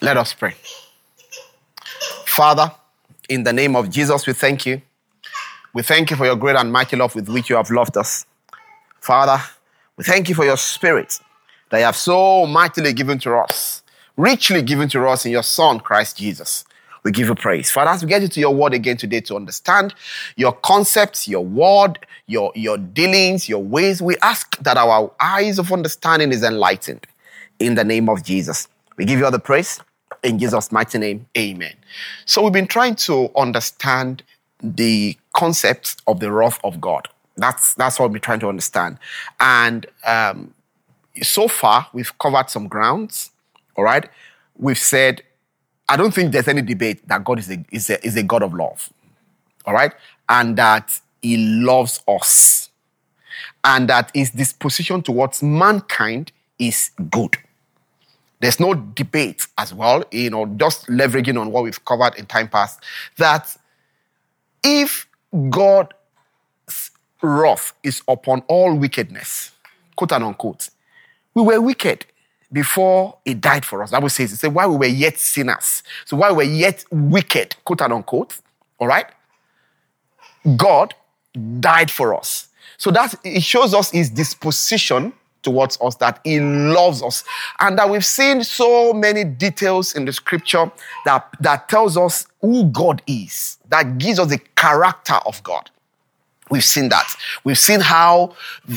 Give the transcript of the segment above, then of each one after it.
Let us pray. Father, in the name of Jesus, we thank you. We thank you for your great and mighty love with which you have loved us. Father, we thank you for your spirit that you have so mightily given to us, richly given to us in your Son, Christ Jesus. We give you praise. Father, as we get into your word again today to understand your concepts, your word, your dealings, your ways, we ask that our eyes of understanding is enlightened. In the name of Jesus. We give you all the praise. In Jesus' mighty name, amen. So we've been trying to understand the concept of the wrath of God. That's what we're trying to understand. And so far, we've covered some grounds, all right? We've said, I don't think there's any debate that God is a God of love, all right? And that he loves us. And that his disposition towards mankind is good. There's no debate as well, just leveraging on what we've covered in time past, that if God's wrath is upon all wickedness, quote and unquote, we were wicked before he died for us. That says, it said, while we were yet sinners, so while we were yet wicked, quote and unquote, all right, God died for us. So that it shows us his disposition towards us, that he loves us. And that we've seen so many details in the scripture that tells us who God is, that gives us the character of God. We've seen that. We've seen how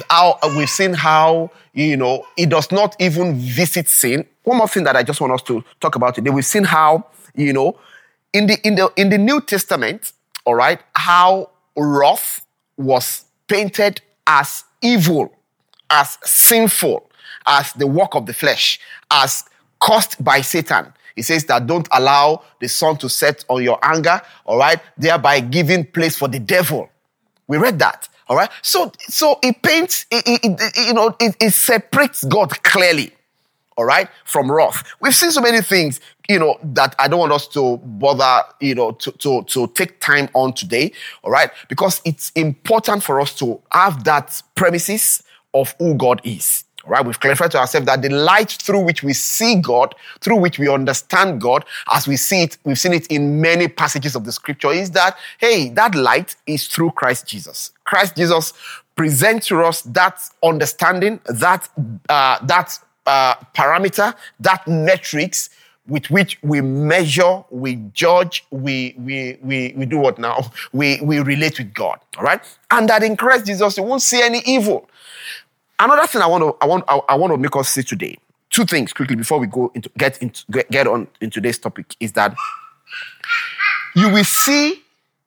he does not even visit sin. One more thing that I just want us to talk about today. We've seen how, in the New Testament, all right, how wrath was painted as evil, as sinful, as the work of the flesh, as caused by Satan. He says that don't allow the sun to set on your anger, all right, thereby giving place for the devil. We read that, all right? So it paints, it separates God clearly, all right, from wrath. We've seen so many things, that I don't want us to bother, to take time on today, all right? Because it's important for us to have that premises of who God is. All right, we've clarified to ourselves that the light through which we see God, through which we understand God, as we see it, we've seen it in many passages of the scripture, is that, hey, that light is through Christ Jesus. Christ Jesus presents to us that understanding, that parameter, that metrics with which we measure, we judge, we do what now? We relate with God. All right, and that in Christ Jesus you won't see any evil. Another thing I want to make us see today, two things quickly before we get on into today's topic, is that you will see.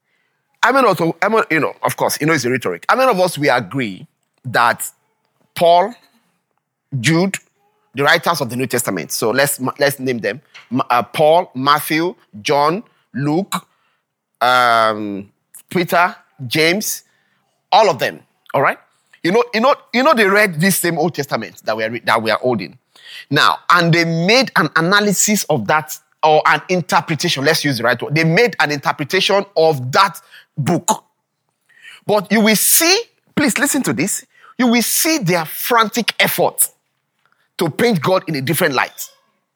Of course, it's a rhetoric. How many of us we agree that Paul, Jude, the writers of the New Testament, so let's name them: Paul, Matthew, John, Luke, Peter, James, all of them. All right. They read this same Old Testament that we are holding now, and they made an analysis of that, or an interpretation. Let's use the right word. They made an interpretation of that book. But you will see, please listen to this. You will see their frantic effort to paint God in a different light.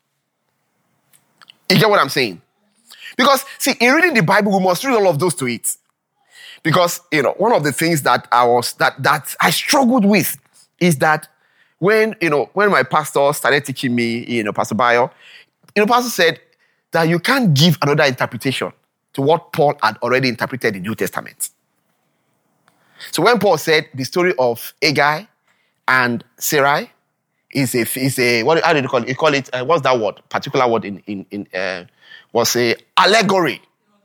You get what I'm saying? Because see, in reading the Bible, we must read all of those to it. Because, one of the things that I struggled with is that when my pastor started teaching me, Pastor Bayo, pastor said that you can't give another interpretation to what Paul had already interpreted in the New Testament. So when Paul said the story of Agai and Sarai is a what, how did you call it? You call it, what's that word? Particular word was a allegory.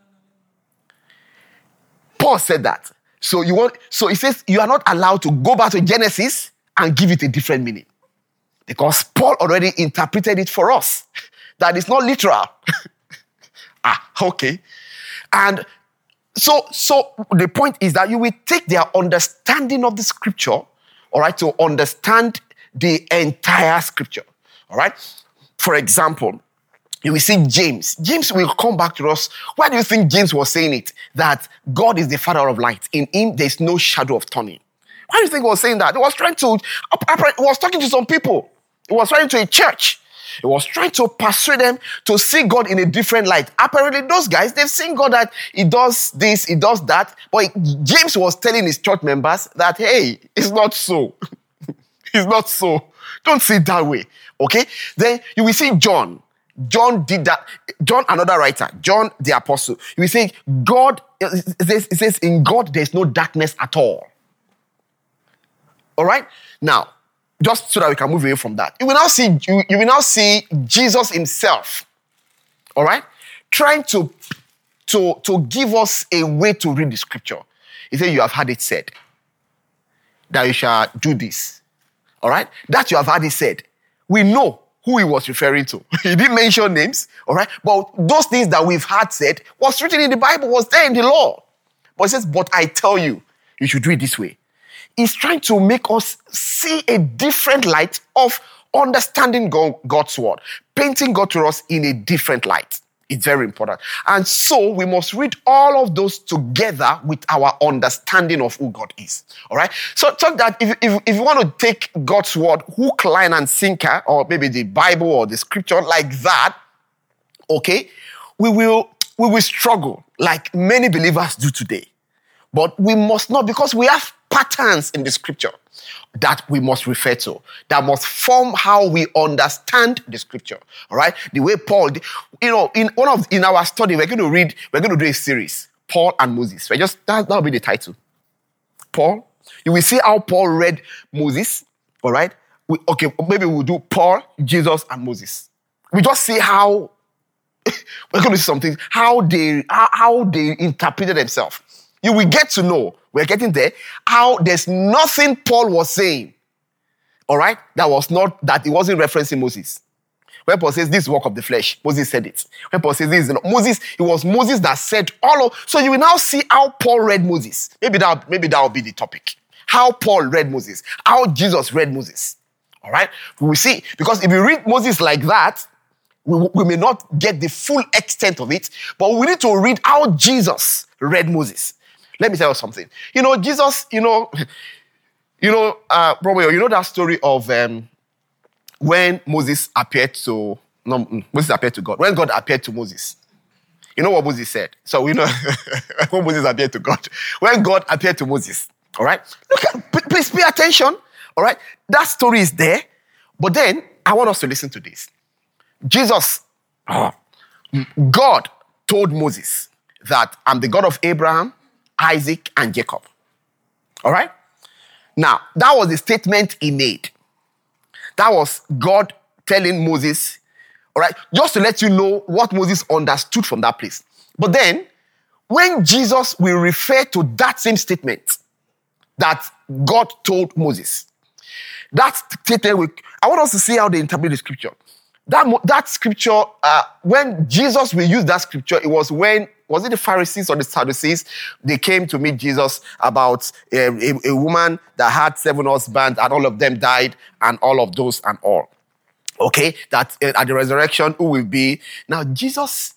Paul said that. So he says you are not allowed to go back to Genesis and give it a different meaning. Because Paul already interpreted it for us. That is not literal. Okay. And so the point is that you will take their understanding of the scripture, all right, to understand the entire scripture. All right. For example, you will see James. James will come back to us. Why do you think James was saying it? That God is the Father of light. In him, there is no shadow of turning. Why do you think he was saying that? He was talking to some people. He was writing to a church. He was trying to persuade them to see God in a different light. Apparently, those guys, they've seen God that he does this, he does that. But James was telling his church members that, hey, it's not so. It's not so. Don't see it that way. Okay? Then you will see John. John did that. John, another writer. John, the apostle. You will say, God, it says, in God, there's no darkness at all. All right? Now, just so that we can move away from that. You will now see Jesus himself. All right? Trying to give us a way to read the scripture. He said, you have had it said that you shall do this. All right? That you have had it said. We know who he was referring to. He didn't mention names. All right? But those things that we've had said was written in the Bible, was there in the law. But he says, but I tell you, you should do it this way. He's trying to make us see a different light of understanding God's word, painting God to us in a different light. It's very important. And so we must read all of those together with our understanding of who God is. All right? So that if you want to take God's word, hook, line, and sinker, or maybe the Bible or the scripture like that, okay, we will struggle like many believers do today. But we must not, because we have patterns in the scripture that we must refer to, that must form how we understand the scripture. All right? The way Paul, in our study, we're going to do a series, Paul and Moses. That'll be the title. Paul. You will see how Paul read Moses. All right? Maybe we'll do Paul, Jesus, and Moses. We just see how we're going to see something, how they interpreted themselves. You will get to know, we're getting there, how there's nothing Paul was saying, all right, that he wasn't referencing Moses. When Paul says this work of the flesh, Moses said it. When Paul says this, Moses, it was Moses that said so you will now see how Paul read Moses. Maybe that will be the topic. How Paul read Moses, how Jesus read Moses. All right? We will see, because if you read Moses like that, we may not get the full extent of it, but we need to read how Jesus read Moses. Let me tell you something. Jesus, probably, that story of when Moses appeared to God. When God appeared to Moses. You know what Moses said? So we know when Moses appeared to God. When God appeared to Moses. All right? Please pay attention. All right? That story is there. But then, I want us to listen to this. God told Moses that I'm the God of Abraham, Isaac, and Jacob. All right? Now, that was the statement he made. That was God telling Moses, all right, just to let you know what Moses understood from that place. But then, when Jesus will refer to that same statement that God told Moses, that statement, I want us to see how they interpret the scripture. That scripture, when Jesus will use that scripture, it was it the Pharisees or the Sadducees? They came to meet Jesus about a woman that had 7 husbands and all of them died and all of those and all. Okay? That at the resurrection, who will be? Now, Jesus,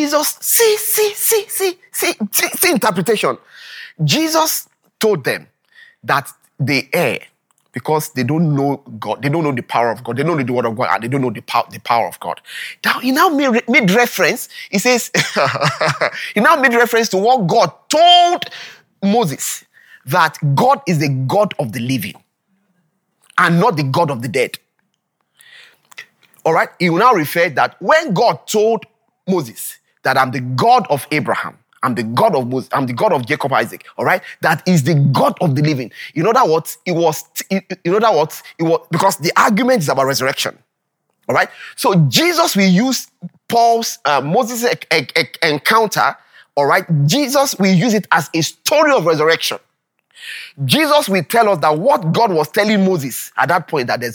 see interpretation. Jesus told them that they err because they don't know God. They don't know the power of God. They don't know the word of God, and they don't know the power of God. Now, he now made reference. He says, he now made reference to what God told Moses, that God is the God of the living and not the God of the dead. All right? He will now refer that when God told Moses that I'm the God of Abraham, I'm the God of Moses, I'm the God of Jacob, Isaac, all right? That is the God of the living. You know that what? It was because the argument is about resurrection, all right? So Jesus will use Moses' encounter, all right? Jesus will use it as a story of resurrection. Jesus will tell us that what God was telling Moses at that point, that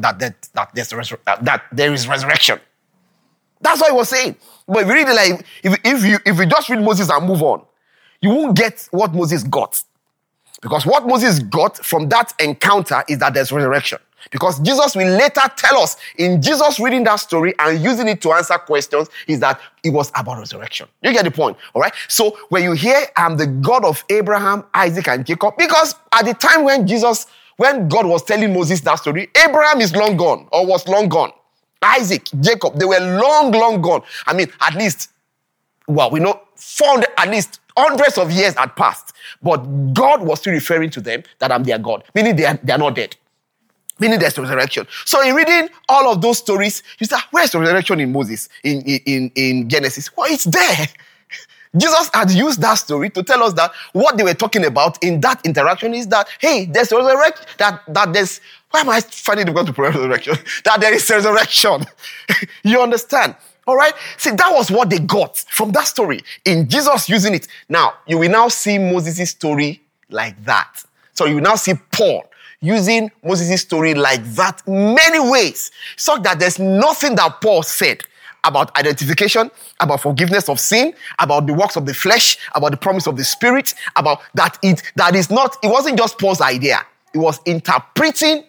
there is resurrection. That's what he was saying. But if you read it like, if you just read Moses and move on, you won't get what Moses got. Because what Moses got from that encounter is that there's resurrection. Because Jesus will later tell us, in Jesus reading that story and using it to answer questions, is that it was about resurrection. You get the point, all right? So when you hear, I'm the God of Abraham, Isaac, and Jacob, because at the time when God was telling Moses that story, Abraham is long gone, or was long gone. Isaac, Jacob, they were long, long gone. I mean, at least, well, we know 400, at least hundreds of years had passed. But God was still referring to them that I'm their God, meaning they are not dead. Meaning there's resurrection. So in reading all of those stories, you say, where's the resurrection in Moses, in Genesis? Well, it's there. Jesus had used that story to tell us that what they were talking about in that interaction is that, hey, there's resurrection, that there's, why am I finding it difficult to pronounce resurrection? That there is resurrection. You understand? All right? See, that was what they got from that story. In Jesus using it. Now, you will now see Moses' story like that. So you will now see Paul using Moses' story like that many ways. So that there's nothing that Paul said about identification, about forgiveness of sin, about the works of the flesh, about the promise of the Spirit, about that it wasn't just Paul's idea. It was interpreting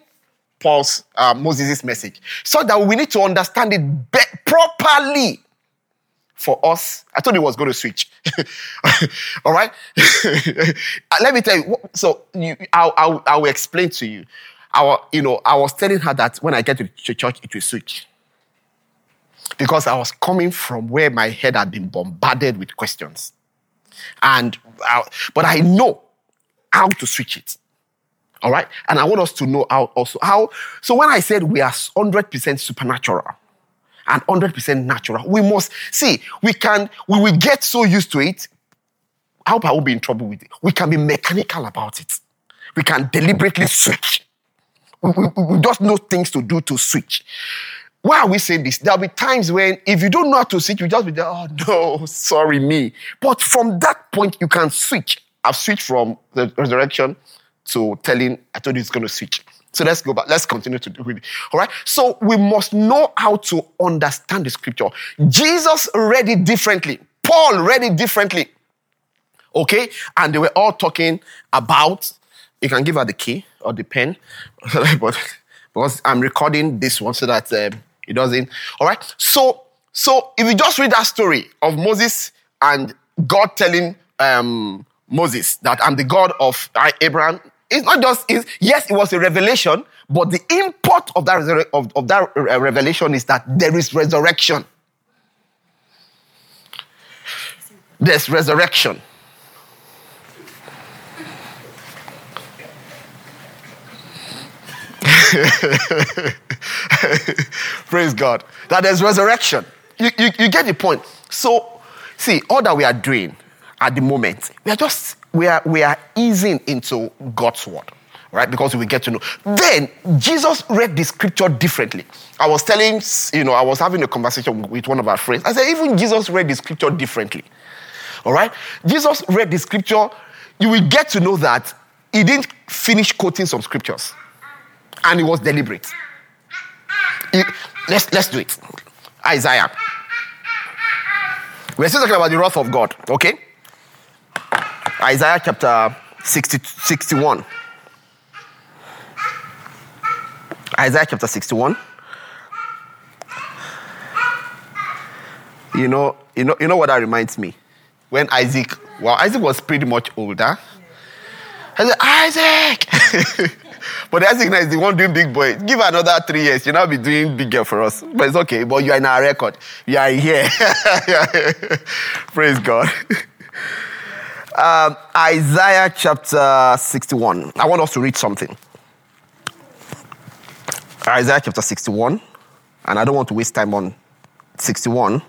Moses' message. So that we need to understand it properly for us. I thought it was going to switch. All right? Let me tell you. So I will explain to you. I was telling her that when I get to church, it will switch. Because I was coming from where my head had been bombarded with questions. But I know how to switch it. All right? And I want us to know how. So when I said we are 100% supernatural and 100% natural, we must see, we will get so used to it. I hope I won't be in trouble with it. We can be mechanical about it. We can deliberately switch. We just know things to do to switch. Why are we saying this? There'll be times when if you don't know how to switch, you just be there, oh no, sorry me. But from that point, you can switch. I've switched from the resurrection to telling, I told you it's going to switch. So let's go back. Let's continue to do it. All right? So we must know how to understand the scripture. Jesus read it differently. Paul read it differently. Okay? And they were all talking about, you can give her the key or the pen, but because I'm recording this one so that it doesn't. All right? So if you just read that story of Moses and God telling Moses that I'm the God of Abraham, it's not just, yes, it was a revelation, but the import of that revelation is that there is resurrection. There's resurrection. Praise God. That there's resurrection. You get the point. So, see, all that we are doing at the moment, we are easing into God's word, right? Because we get to know. Then Jesus read the scripture differently. I was having a conversation with one of our friends. I said, even Jesus read the scripture differently. All right? Jesus read the scripture. You will get to know that he didn't finish quoting some scriptures. And it was deliberate. Let's do it. Isaiah. We're still talking about the wrath of God, okay? Isaiah chapter 61. Isaiah chapter 61. You know what that reminds me? When Isaac was pretty much older. I said, Isaac! But Isaac now is the one doing big boy. Give another 3 years, you'll not be doing big girl for us. But it's okay, but you are in our record. You are here. Praise God. Isaiah chapter 61. I want us to read something. Isaiah chapter 61. And I don't want to waste time on 61.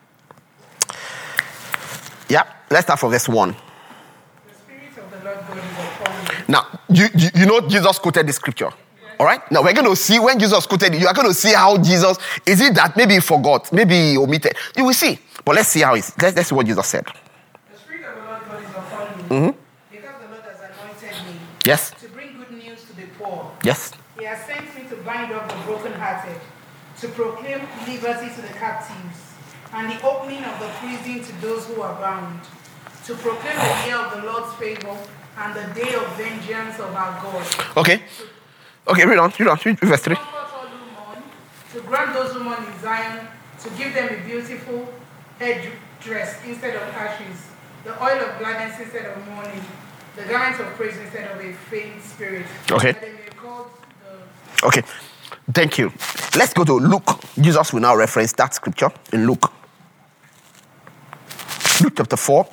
Yeah, let's start from verse 1. Now, you know Jesus quoted the scripture. All right? Now, we're going to see when Jesus quoted it. You are going to see how Jesus, is it that maybe he forgot, maybe he omitted? You will see. But let's see how it's, let's see what Jesus said. The Spirit of the Lord God is upon me. Mm-hmm. Because the Lord has anointed me. Yes. To bring good news to the poor. Yes. He has sent me to bind up the brokenhearted, to proclaim liberty to the captives, and the opening of the prison to those who are bound, to proclaim the year of the Lord's favor, and the day of vengeance of our God. Okay. Read on. Read verse 3. To grant those who mourn in Zion, to give them a beautiful headdress instead of ashes, the oil of gladness instead of mourning, the garment of praise instead of a faint spirit. Okay. That they may be called Okay. Thank you. Let's go to Luke. Jesus will now reference that scripture in Luke. Luke chapter 4.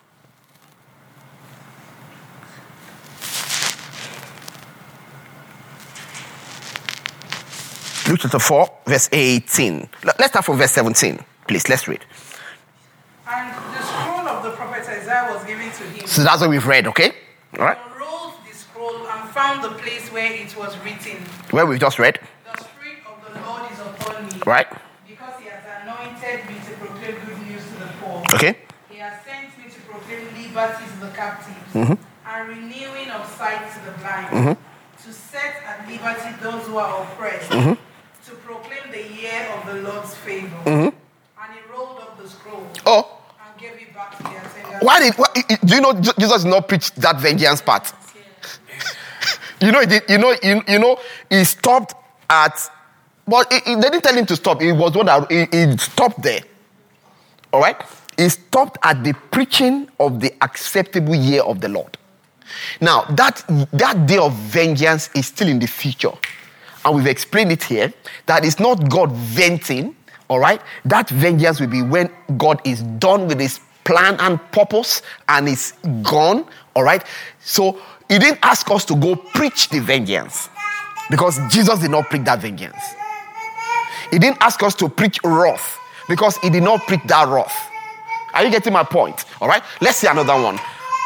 Luke chapter 4, verse 18. Let's start from verse 17. Please, let's read. And the scroll of the prophet Isaiah was given to him. So that's what we've read, okay? All right. He unrolled the scroll and found the place where it was written. Where we've just read. The Spirit of the Lord is upon me. Right. Because he has anointed me to proclaim good news to the poor. Okay. He has sent me to proclaim liberty to the captives and renewing of sight to the blind. To set at liberty those who are oppressed. To proclaim the year of the Lord's favor. And he rolled up the scroll. Oh. And gave it back to the attendant. Do you know Jesus did not preach that vengeance part? He did. He stopped at. But they didn't tell him to stop. It was one that he stopped there. All right. He stopped at the preaching of the acceptable year of the Lord. Now that day of vengeance is still in the future, and we've explained it here that it's not God venting. All right, that vengeance will be when God is done with his plan and purpose and is gone. All right, so he didn't ask us to go preach the vengeance because Jesus did not preach that vengeance. He didn't ask us to preach wrath because he did not preach that wrath. Are you getting my point? All right, let's see another one.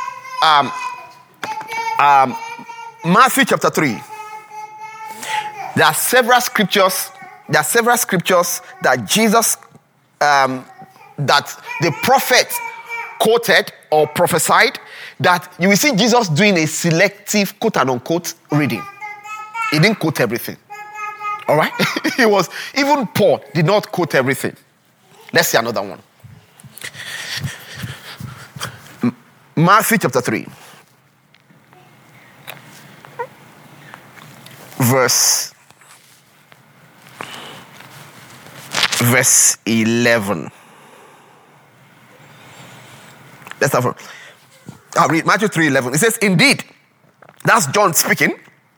Matthew chapter 3. There are several scriptures that Jesus, that the prophet quoted or prophesied, that you will see Jesus doing a selective quote and unquote reading. He didn't quote everything. All right? Even Paul did not quote everything. Let's see another one. Matthew chapter 3. Verse 11. Let's have I'll read Matthew 3:11. It says, indeed, that's John speaking.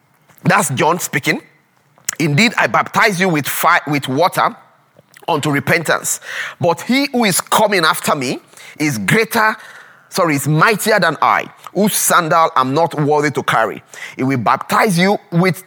Indeed, I baptize you with water unto repentance. But he who is coming after me is mightier than I, whose sandal I'm not worthy to carry. He will baptize you with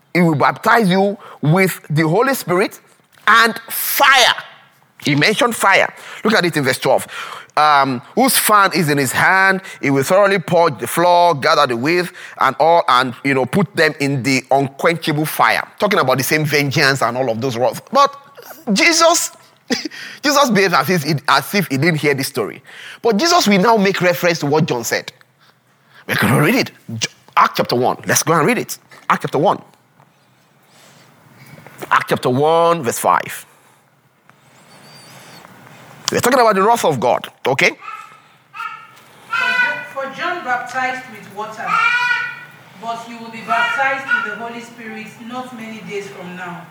the Holy Spirit and fire. He mentioned fire. Look at it in verse 12. Whose fan is in his hand, he will thoroughly purge the floor, gather the wheat and all, and put them in the unquenchable fire. Talking about the same vengeance and all of those wrath. But Jesus behaved as if he didn't hear this story. But Jesus will now make reference to what John said. We're going to read it. Acts chapter 1. Let's go and read it. Acts chapter 1. Acts chapter 1, verse 5. We're talking about the wrath of God, okay? For John baptized with water, but you will be baptized with the Holy Spirit not many days from now.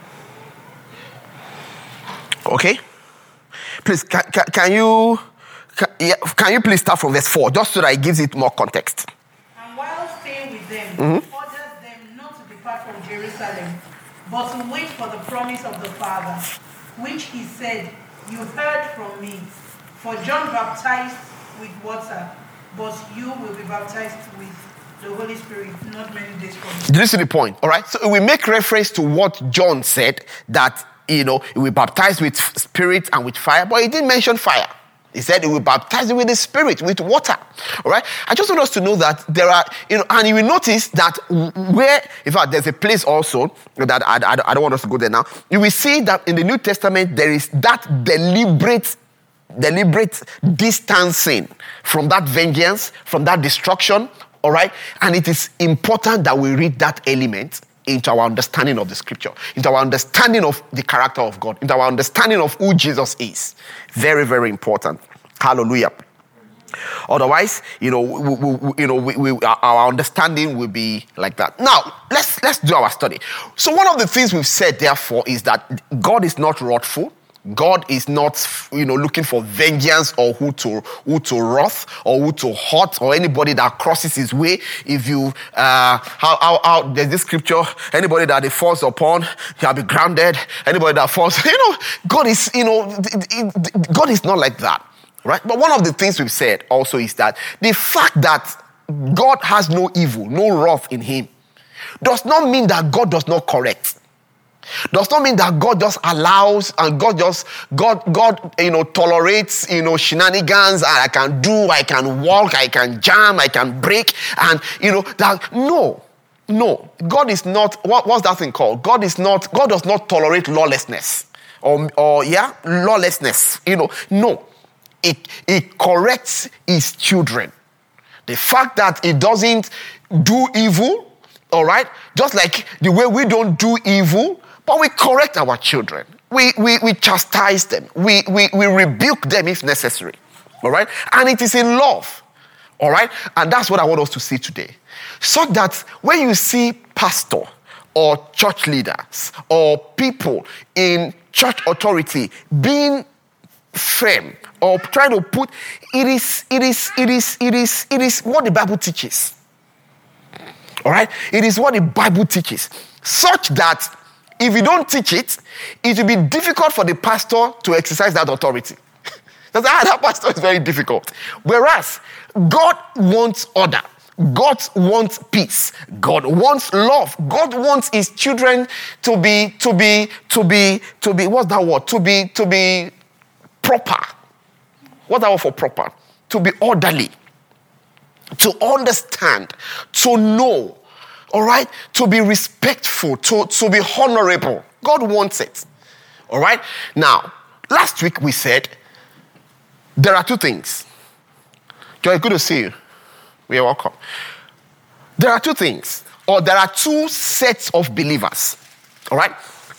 Okay? Please, can you please start from verse 4, just so that it gives it more context. And while staying with them, orders them not to depart from Jerusalem, but to wait for the promise of the Father, which he said, you heard from me. For John baptized with water, but you will be baptized with the Holy Spirit not many days from now. Did you see the point? All right. So we make reference to what John said, that he will baptize with spirit and with fire, but he didn't mention fire. He said he will baptize you with the Spirit, with water. All right? I just want us to know that there are, and you will notice that in fact, there's a place also that I don't want us to go there now. You will see that in the New Testament, there is that deliberate distancing from that vengeance, from that destruction. All right? And it is important that we read that element into our understanding of the scripture, into our understanding of the character of God, into our understanding of who Jesus is. Very, very important. Hallelujah. Otherwise, our understanding will be like that. Now, let's do our study. So one of the things we've said, therefore, is that God is not wrathful. God is not, looking for vengeance or who to wrath or who to hurt or anybody that crosses his way. If you, how there's this scripture, anybody that it falls upon, shall be grounded. Anybody that falls, God is, God is not like that, right? But one of the things we've said also is that the fact that God has no evil, no wrath in him, does not mean that God does not correct. Does not mean that God just allows and God tolerates, shenanigans. I can walk, I can jam, I can break, and that no. God is not. What's that thing called? God does not tolerate lawlessness lawlessness. No, it corrects his children. The fact that it doesn't do evil, all right, just like the way we don't do evil. But we correct our children. We chastise them. We rebuke them if necessary. All right? And it is in love. All right? And that's what I want us to see today. So that when you see pastor or church leaders or people in church authority being firm or trying to put, it is what the Bible teaches. All right? It is what the Bible teaches. Such that if you don't teach it, it will be difficult for the pastor to exercise that authority. That pastor is very difficult. Whereas God wants order. God wants peace. God wants love. God wants his children to be what's that word? To be proper. What's that word for proper? To be orderly. To understand. To know. All right? To be respectful, to be honorable. God wants it. All right? Now, last week we said there are two things. Joy, good to see you. You're welcome. There are two things, or there are two sets of believers. All right?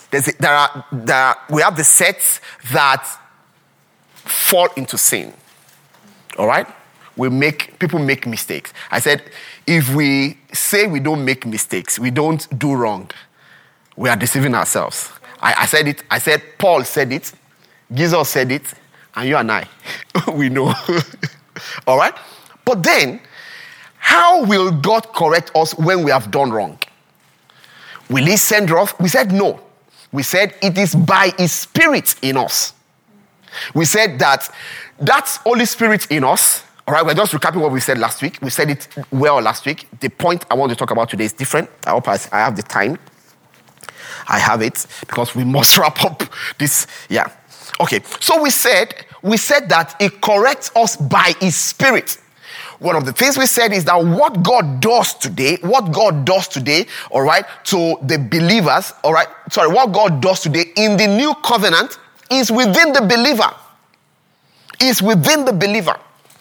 We have the sets that fall into sin. All right? People make mistakes. I said, if we say we don't make mistakes, we don't do wrong, we are deceiving ourselves. I said it. I said, Paul said it. Jesus said it. And you and I, we know. All right? But then, how will God correct us when we have done wrong? Will he send wrath? We said no. We said it is by his Spirit in us. We said that Holy Spirit in us. All right, we're just recapping what we said last week. We said it well last week. The point I want to talk about today is different. I hope I have the time. I have it because we must wrap up this. Yeah. Okay. So we said that it corrects us by his Spirit. One of the things we said is that what God does today, all right, to the believers, all right, what God does today in the new covenant is within the believer. Is within the believer.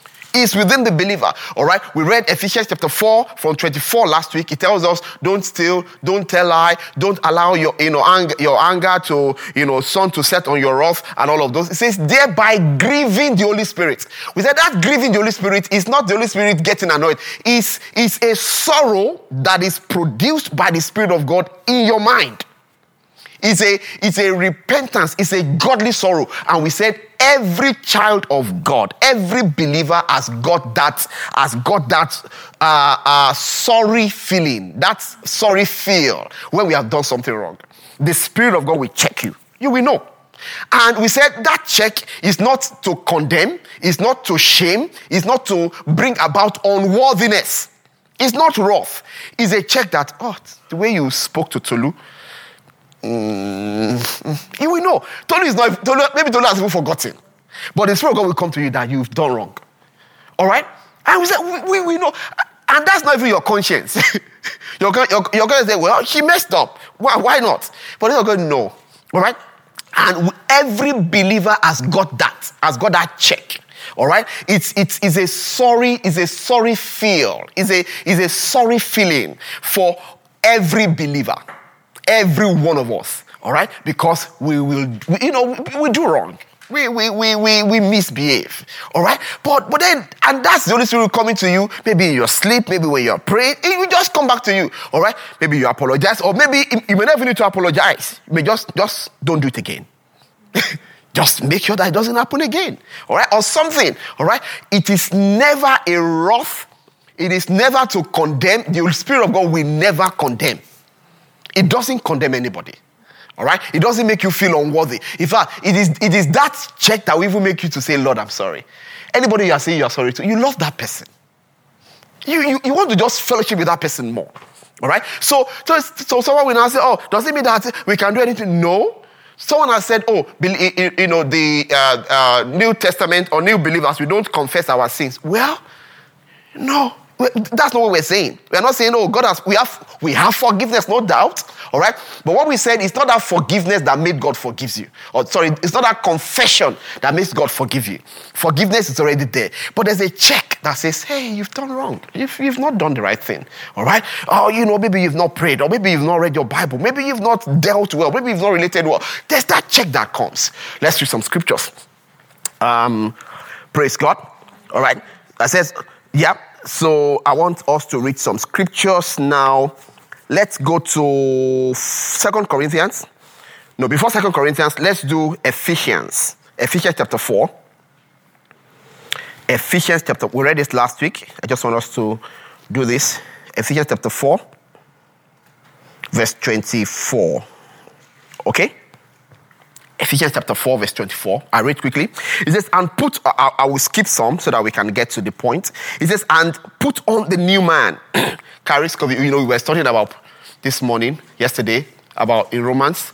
All right? We read Ephesians chapter 4 from 24 last week. It tells us, don't steal, don't tell lie, don't allow your anger to, sun to set on your wrath and all of those. It says, thereby grieving the Holy Spirit. We said that grieving the Holy Spirit is not the Holy Spirit getting annoyed. It's a sorrow that is produced by the Spirit of God in your mind. It's a repentance. It's a godly sorrow. And we said every child of God, every believer has got that sorry feeling, that sorry feel when we have done something wrong. The Spirit of God will check you. You will know. And we said that check is not to condemn, it's not to shame, it's not to bring about unworthiness. It's not wrath. It's a check that, the way you spoke to Tolu, you will know. Maybe Tolu has even forgotten. But the Spirit of God will come to you that you've done wrong. All right? And we said, we know. And that's not even your conscience. You're going to say, well, she messed up. Why not? But you're going to know. All right? And every believer has got that check. All right? It's a sorry feel. It's a sorry feeling for every believer. Every one of us, all right? Because we do wrong. We misbehave, all right? But then, and that's the Holy Spirit coming to you, maybe in your sleep, maybe when you're praying, it will just come back to you, all right? Maybe you apologize, or maybe you may never need to apologize. You may just don't do it again. Just make sure that it doesn't happen again. All right? Or something. All right? It is never a wrath. It is never to condemn. The Spirit of God will never condemn. It doesn't condemn anybody. All right? It doesn't make you feel unworthy. In fact, it is that check that will even make you to say, Lord, I'm sorry. Anybody you are saying you are sorry to, you love that person. You want to just fellowship with that person more. All right? So someone will now say, oh, does it mean that we can do anything? No. Someone has said, oh, the New Testament or new believers, we don't confess our sins. Well, no. That's not what we're saying. We're not saying, oh, we have forgiveness, no doubt. All right? But what we said is not that forgiveness that made God forgives you. It's not that confession that makes God forgive you. Forgiveness is already there. But there's a check that says, hey, you've done wrong. You've not done the right thing. All right? Oh, maybe you've not prayed, or maybe you've not read your Bible. Maybe you've not dealt well. Maybe you've not related well. There's that check that comes. Let's read some scriptures. Praise God. All right? That says, yeah. So I want us to read some scriptures now. Let's go to 2 Corinthians. No, before 2 Corinthians, let's do Ephesians. Ephesians chapter 4. We read this last week. I just want us to do this. Ephesians chapter 4, verse 24. Okay? Ephesians chapter 4, verse 24. I read quickly. It says, and I will skip some so that we can get to the point. It says, and put on the new man. We were studying about this morning, yesterday, about in Romans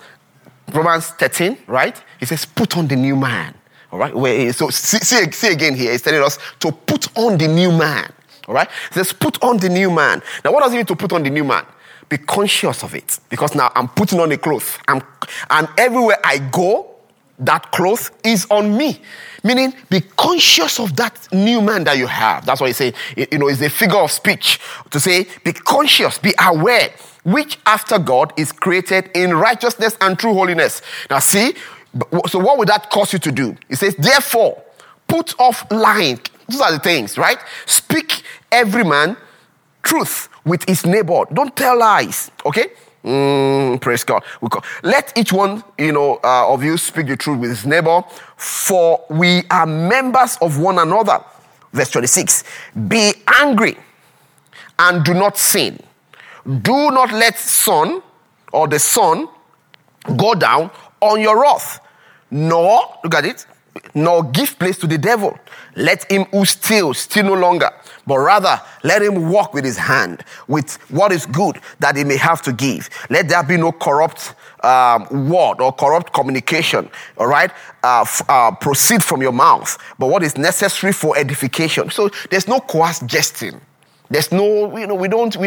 13, right? It says, put on the new man. All right? So see again here, it's telling us to put on the new man. All right? It says, put on the new man. Now, what does it mean to put on the new man? Be conscious of it, because now I'm putting on a cloth. And everywhere I go, that cloth is on me. Meaning, be conscious of that new man that you have. That's why I say, it's a figure of speech to say, be conscious, be aware, which after God is created in righteousness and true holiness. Now see, so what would that cause you to do? It says, therefore, put off lying. Those are the things, right? Speak every man truth with his neighbor. Don't tell lies, okay? Praise God. Let each one, of you speak the truth with his neighbor, for we are members of one another. Verse 26. Be angry and do not sin. Do not let the sun go down on your wrath, nor give place to the devil. Let him who steals steal no longer, but rather let him walk with his hand, with what is good that he may have to give. Let there be no corrupt word or corrupt communication, all right? Proceed from your mouth, but what is necessary for edification. So there's no coarse jesting. There's no, we don't,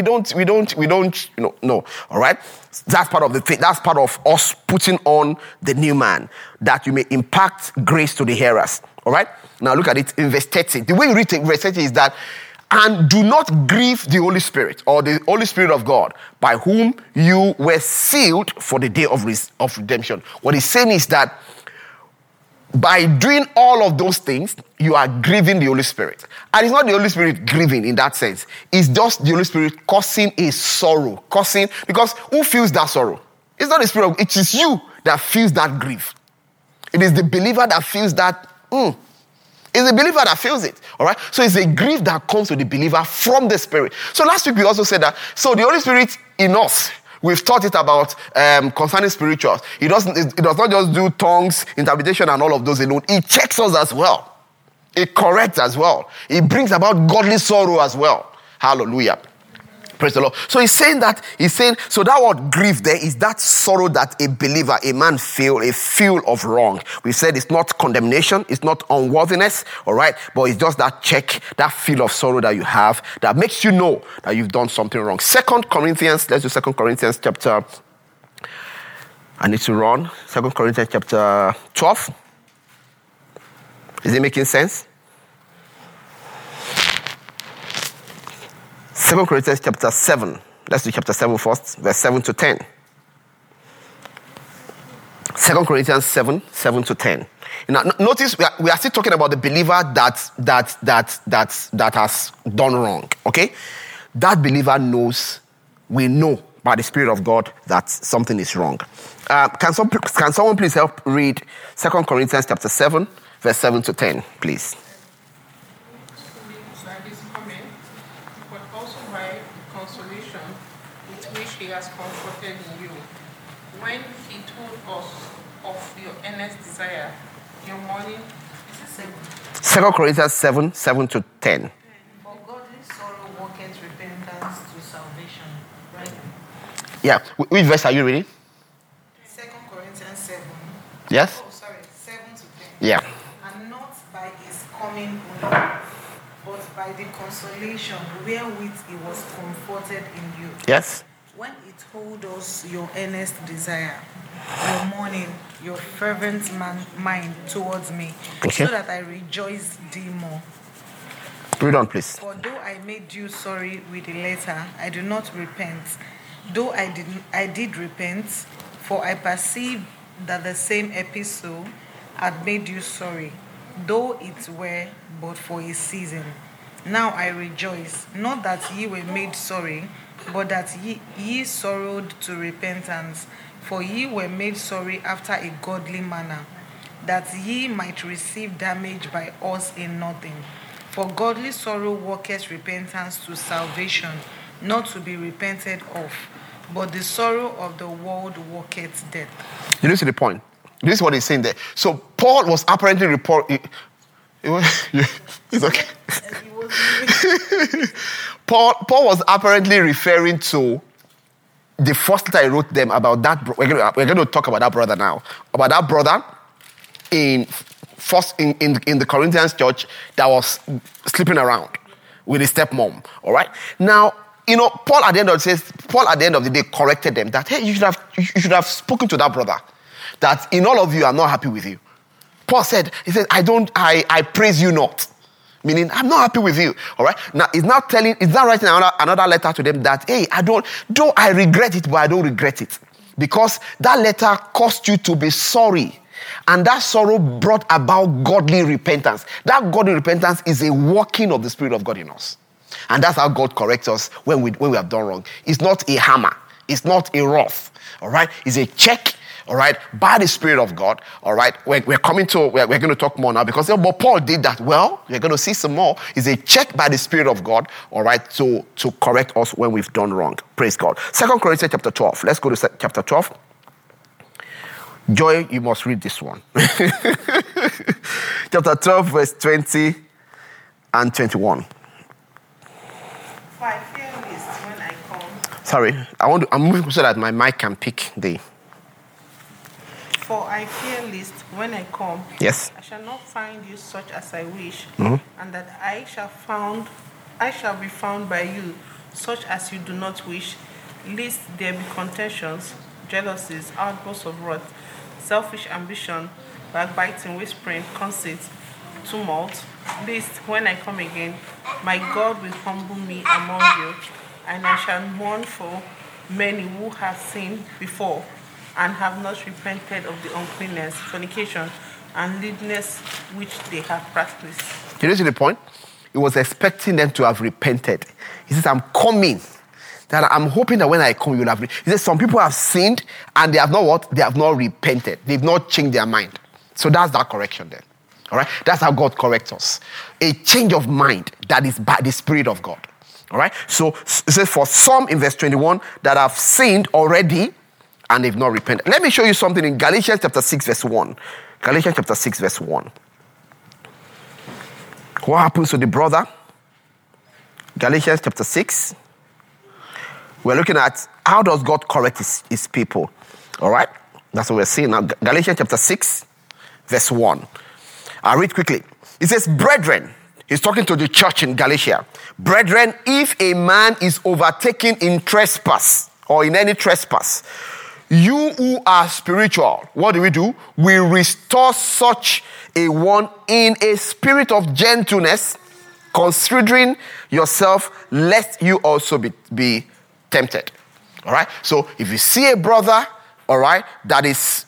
no, all right? That's part of the thing. That's part of us putting on the new man, that you may impact grace to the hearers, all right? Now look at it in verse 30. The way you read verse 30 is that, and do not grieve the Holy Spirit, or the Holy Spirit of God, by whom you were sealed for the day of redemption. What he's saying is that by doing all of those things, you are grieving the Holy Spirit. And it's not the Holy Spirit grieving in that sense. It's just the Holy Spirit causing a sorrow. Because who feels that sorrow? It's not the Spirit. It is you that feels that grief. It is the believer that feels that. It's the believer that feels it. All right? So it's a grief that comes to the believer from the Spirit. So last week we also said that. So the Holy Spirit in us, we've taught it about concerning spirituals. It does not just do tongues, interpretation, and all of those alone. It checks us as well. It corrects as well. It brings about godly sorrow as well. Hallelujah. Praise the Lord. So he's saying, so that word grief there is that sorrow that a believer, a man feel of wrong. We said it's not condemnation, it's not unworthiness, all right? But it's just that check, that feel of sorrow that you have that makes you know that you've done something wrong. 2 Corinthians, let's do 2 Corinthians chapter, I need to run. 2 Corinthians chapter 12. Is it making sense? 2 Corinthians chapter 7. Let's do chapter 7 first, verse 7 to 10. 2 Corinthians 7 to 10. Now, notice we are still talking about the believer that has done wrong. Okay? That believer knows, we know by the Spirit of God that something is wrong. Can someone please help read 2 Corinthians chapter 7, verse 7 to 10, please? But also by consolation with which he has comforted you, when he told us of your earnest desire, your morning. 2 Corinthians 7, 7 to 10. For godly sorrow worketh repentance to salvation. Right? Yeah. Which verse are you reading? 2 Corinthians 7. Yes? 7 to 10. Yeah. And not by his coming only, but by the consolation wherewith he was comforted in you. Yes? When he told us your earnest desire, your mourning, your fervent mind towards me, Okay. so that I rejoice the more. Read on, please. For though I made you sorry with the letter, I do not repent. Though I did repent, for I perceived that the same epistle had made you sorry, though it were but for a season. Now I rejoice, not that ye were made sorry, but that ye sorrowed to repentance. For ye were made sorry after a godly manner, that ye might receive damage by us in nothing. For godly sorrow worketh repentance to salvation, not to be repented of, but the sorrow of the world worketh death. You listen to the point. This is what he's saying there. So Paul was apparently it's okay. Paul was apparently referring to the first letter I wrote them about that. We're going to talk about that brother now. About that brother in the Corinthians church that was sleeping around with his stepmom. All right. Now, Paul at the end of the day corrected them that, hey, you should have spoken to that brother that in all of you I'm not happy with you. Paul said, I praise you not. Meaning, I'm not happy with you. All right. Now, he's now writing another letter to them that, hey, I regret it, but I don't regret it. Because that letter caused you to be sorry. And that sorrow brought about godly repentance. That godly repentance is a working of the Spirit of God in us. And that's how God corrects us when we have done wrong. It's not a hammer. It's not a wrath. All right. It's a check. All right, by the Spirit of God. All right, we're going to talk more now because but Paul did that. Well, we're going to see some more. It's a check by the Spirit of God. All right, to correct us when we've done wrong. Praise God. 2 Corinthians chapter 12. Let's go to chapter 12. Joy, you must read this one. Chapter 12, verse 20 and 21. For I fear lest when I come. Sorry, I'm moving so that my mic can pick the. For I fear lest when I come, Yes. I shall not find you such as I wish, Mm-hmm. and that I shall be found by you such as you do not wish, lest there be contentions, jealousies, outbursts of wrath, selfish ambition, backbiting, whispering, conceit, tumult, lest when I come again, my God will humble me among you, and I shall mourn for many who have sinned before, and have not repented of the uncleanness, fornication, and lewdness which they have practiced. Do you see the point? He was expecting them to have repented. He says, I'm coming. That I'm hoping that when I come, you'll have. He says, some people have sinned and they have not what? They have not repented. They've not changed their mind. So that's that correction then. All right? That's how God corrects us. A change of mind that is by the Spirit of God. All right? So it says, for some in verse 21 that have sinned already, and they've not repented. Let me show you something in Galatians chapter 6, verse 1. Galatians chapter 6, verse 1. What happens to the brother? Galatians chapter 6. We're looking at how does God correct his people. All right? That's what we're seeing now. Galatians chapter 6, verse 1. I'll read quickly. It says, brethren, he's talking to the church in Galatia. Brethren, if a man is overtaken in trespass or in any trespass, you who are spiritual, what do? We restore such a one in a spirit of gentleness, considering yourself, lest you also be tempted. All right? So if you see a brother, all right, that is,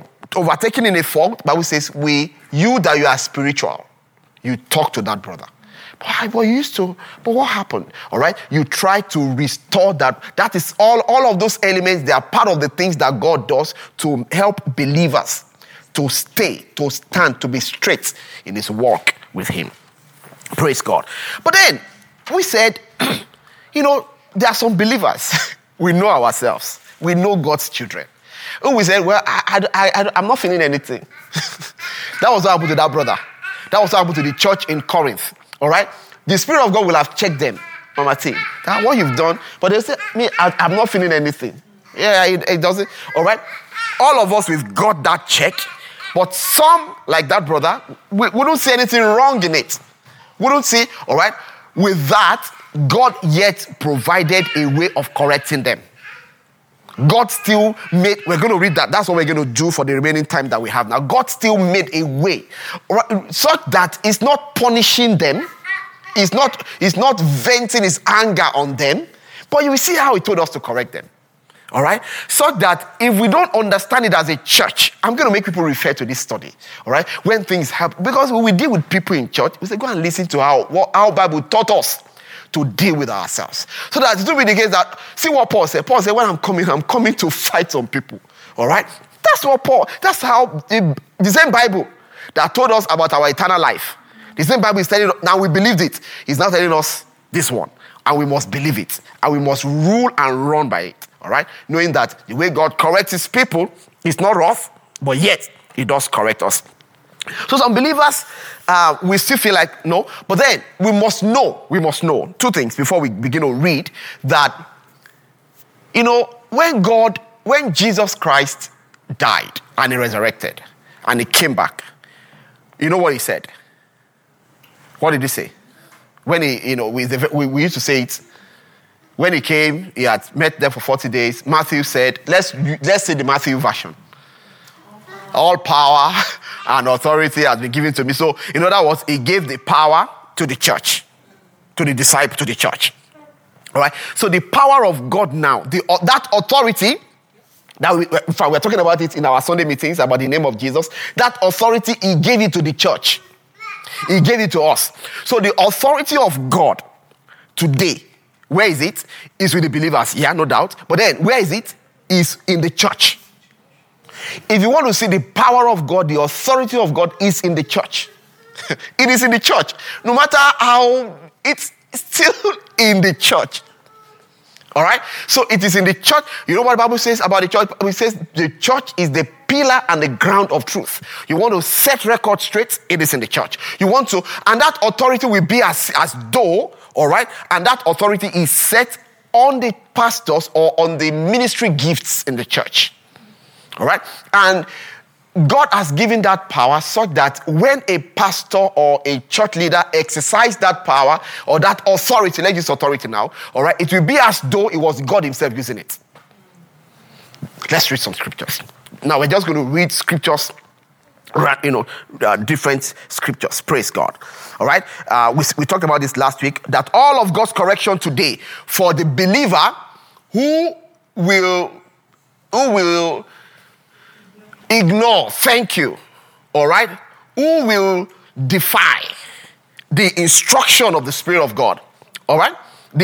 overtaken in a fault, the Bible says, you that you are spiritual, you talk to that brother. But you used to, but what happened? All right? You try to restore that. That is all of those elements, they are part of the things that God does to help believers to stay, to stand, to be straight in his walk with him. Praise God. But then, we said, there are some believers. We know ourselves. We know God's children. And we said, well, I'm not feeling anything. That was what happened to that brother. That was what happened to the church in Corinth. All right? The Spirit of God will have checked them, Mama T. That's what you've done. But they say, I'm not feeling anything. Yeah, it doesn't. All right? All of us, we've got that check. But some, like that brother, we don't see anything wrong in it. We don't see, all right? With that, God yet provided a way of correcting them. God still made, we're going to read that. That's what we're going to do for the remaining time that we have now. God still made a way, such that it's not punishing them. It's not venting his anger on them. But you will see how he told us to correct them. All right? So that if we don't understand it as a church, I'm going to make people refer to this study. All right? When things happen. Because when we deal with people in church, we say, go and listen to how Bible taught us to deal with ourselves. So that it will be the case that, see what Paul said. Paul said, when I'm coming to fight some people. All right? That's how the same Bible that told us about our eternal life. The same Bible is telling us, now we believed it. It's now telling us this one. And we must believe it. And we must rule and run by it. All right? Knowing that the way God corrects his people is not rough, but yet he does correct us. So some believers, we still feel like, no. But then we must know two things before we begin to read that, when Jesus Christ died and he resurrected and he came back, you know what he said? What did he say? When he, we used to say it, when he came, he had met them for 40 days. Matthew said, let's say the Matthew version. All power and authority has been given to me. So, in other words, he gave the power to the church, to the disciple, to the church. All right? So, the power of God now, that authority, in fact, we're talking about it in our Sunday meetings about the name of Jesus, that authority, he gave it to the church. He gave it to us. So, the authority of God today, where is it? Is with the believers. Yeah, no doubt. But then, where is it? Is in the church. If you want to see the power of God, the authority of God is in the church. It is in the church. No matter how, it's still in the church. All right? So it is in the church. You know what the Bible says about the church? It says the church is the pillar and the ground of truth. You want to set record straight? It is in the church. You want to, and that authority will be as though, all right? And that authority is set on the pastors or on the ministry gifts in the church. All right? And God has given that power so that when a pastor or a church leader exercise that power or that authority, let's use authority now, all right, it will be as though it was God himself using it. Let's read some scriptures. Now, we're just going to read scriptures, different scriptures. Praise God. All right? We talked about this last week, that all of God's correction today for the believer who will ignore, thank you, all right? Who will defy the instruction of the Spirit of God, all right?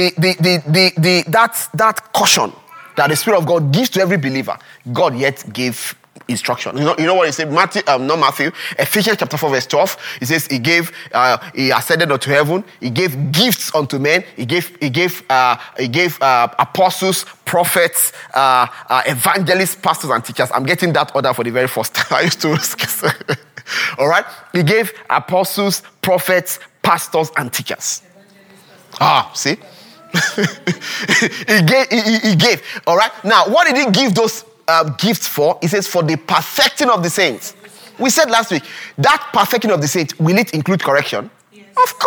That caution that the Spirit of God gives to every believer, God yet gave instruction. You know what he said? Ephesians chapter 4 verse 12. He says he ascended unto heaven. He gave gifts unto men. He gave apostles, prophets, evangelists, pastors, and teachers. I'm getting that order for the very first time. I used to. All right. He gave apostles, prophets, pastors, and teachers. See. he gave. All right. Now, what did he give those gifts for? He says for the perfecting of the saints. We said last week, that perfecting of the saints, will it include correction? Yes.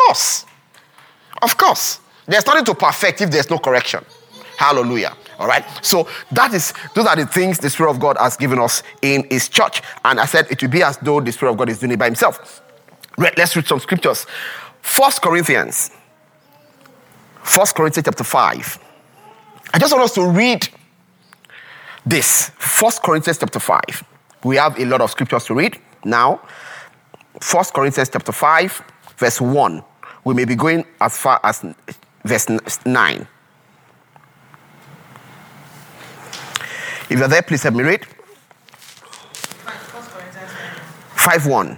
Of course. There's nothing to perfect if there's no correction. Hallelujah. All right. So those are the things the Spirit of God has given us in his church. And I said it will be as though the Spirit of God is doing it by himself. Let's read some scriptures. 1 Corinthians chapter 5. I just want us to read this. 1 Corinthians chapter 5. We have a lot of scriptures to read now. 1 Corinthians chapter 5, verse 1. We may be going as far as verse 9. If you're there, please help me read. 5:1.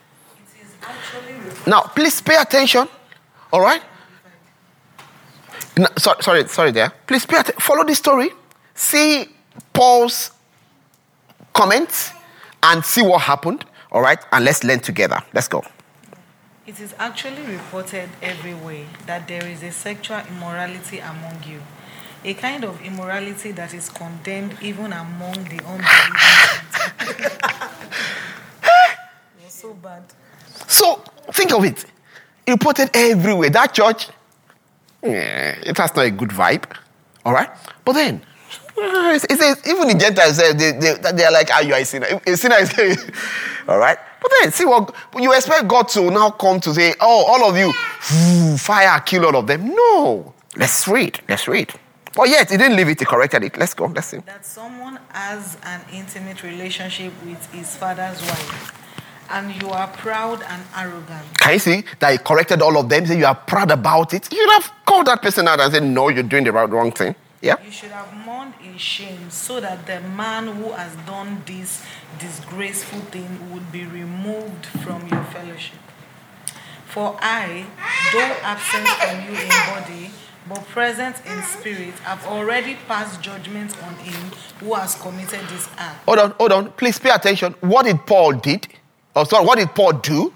Now, please pay attention. All right? No, sorry there. Please pay attention. Follow the story. See Paul's comments and see what happened. All right? And let's learn together. Let's go. It is actually reported everywhere that there is a sexual immorality among you, a kind of immorality that is condemned even among the unbelieving. It was so bad. So, think of it. It reported everywhere. That church, it has not a good vibe. All right? But then, it says, even the Gentiles, they are like, you are a sinner. A sinner is, all right? But then, see what, you expect God to now come to say, all of you, fire, kill all of them. No. Let's read. But yet, he didn't leave it, he corrected it. Let's go, let's see. That someone has an intimate relationship with his father's wife, and you are proud and arrogant. Can you see that he corrected all of them? Say you are proud about it. You'd have called that person out and said, no, you're doing the wrong thing. Yeah? You should have mourned in shame so that the man who has done this disgraceful thing would be removed from your fellowship. For I, though absent from you in body, but present in spirit, have already passed judgment on him who has committed this act. Hold on. Please pay attention. What did Paul do? What did Paul do?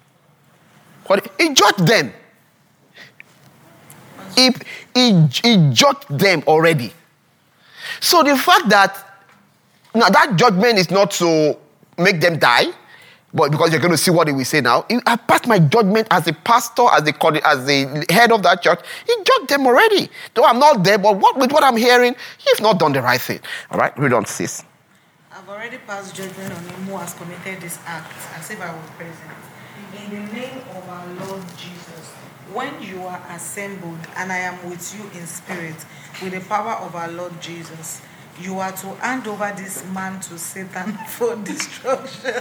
He judged them. He judged them already. So the fact that now that judgment is not to make them die, but because you're going to see what he will say now. I passed my judgment as a pastor, as the head of that church. He judged them already. Though I'm not there, but with what I'm hearing, he's not done the right thing. All right, read on, sis. I've already passed judgment on him who has committed this act, as if I was present. In the name of our Lord Jesus, when you are assembled, and I am with you in spirit, with the power of our Lord Jesus, you are to hand over this man to Satan for destruction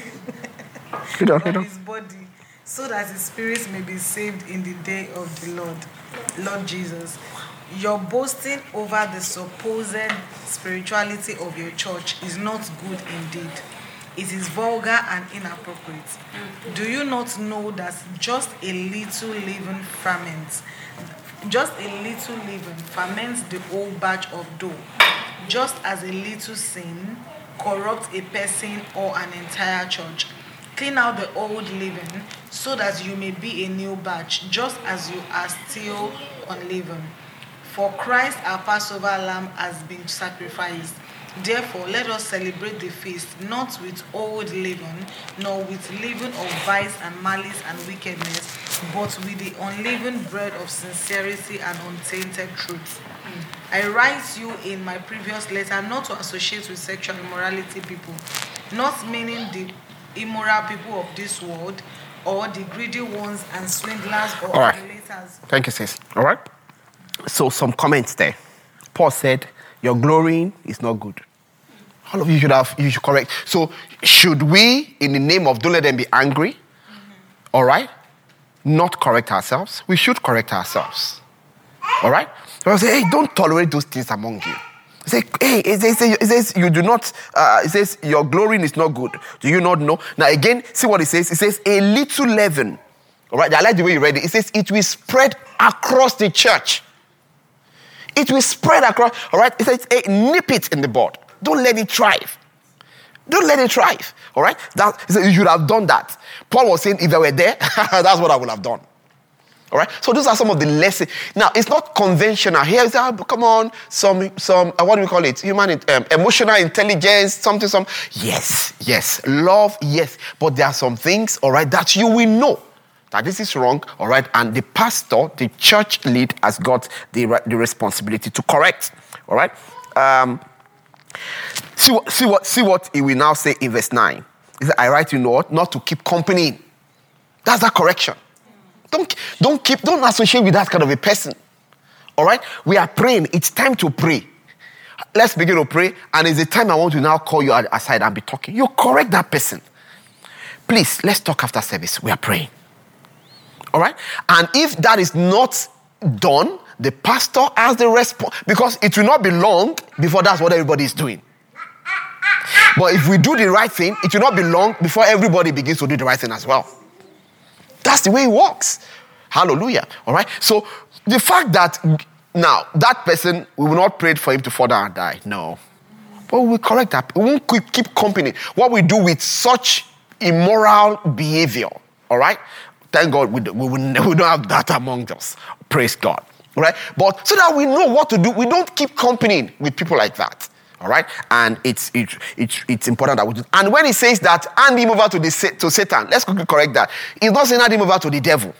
of his body, so that his spirit may be saved in the day of the Lord Jesus. Your boasting over the supposed spirituality of your church is not good indeed. It is vulgar and inappropriate. Do you not know that just a little leaven ferments? Just a little leaven ferments the whole batch of dough. Just as a little sin corrupts a person or an entire church. Clean out the old leaven so that you may be a new batch, just as you are still unleavened. For Christ, our Passover lamb, has been sacrificed. Therefore, let us celebrate the feast, not with old leaven, nor with leaven of vice and malice and wickedness, but with the unleavened bread of sincerity and untainted truth. I write you in my previous letter not to associate with sexual immorality people, not meaning the immoral people of this world, or the greedy ones and swindlers or idolaters. Thank you, sis. All right. So some comments there. Paul said, your glorying is not good. All of you should correct. So should we, in the name of don't let them be angry, all right, not correct ourselves? We should correct ourselves. All right? So I say, hey, don't tolerate those things among you. Say, hey, it says you do not, it says your glorying is not good. Do you not know? Now again, see what it says. It says a little leaven. All right, I like the way you read it. It says it will spread across the church. It will spread across, all right? It says, hey, nip it in the bud. Don't let it thrive. Don't let it thrive, all right? You should have done that. Paul was saying, if I were there, that's what I would have done. All right? So those are some of the lessons. Now, it's not conventional. Here is, come on, some what do we call it? Emotional intelligence, something. Yes. Love, yes. But there are some things, all right, that you will know that this is wrong, all right? And the pastor, the church lead, has got the responsibility to correct, all right? See what he will now say in verse 9. He said, I write you not to keep company. That's that correction. Don't associate with that kind of a person, all right? We are praying. It's time to pray. Let's begin to pray, and it's the time I want to now call you aside and be talking. You correct that person. Please, let's talk after service. We are praying. All right? And if that is not done, the pastor has the response, because it will not be long before that's what everybody is doing. But if we do the right thing, it will not be long before everybody begins to do the right thing as well. That's the way it works. Hallelujah. All right? So the fact that now that person, we will not pray for him to fall down and die. No. But we will correct that. We won't keep company. What we do with such immoral behavior, all right? Thank God we don't have that among us. Praise God. All right? But so that we know what to do, we don't keep company with people like that. All right? And it's important that we do. And when he says that, hand him over to Satan, let's quickly correct that. He's not saying hand him over to the devil.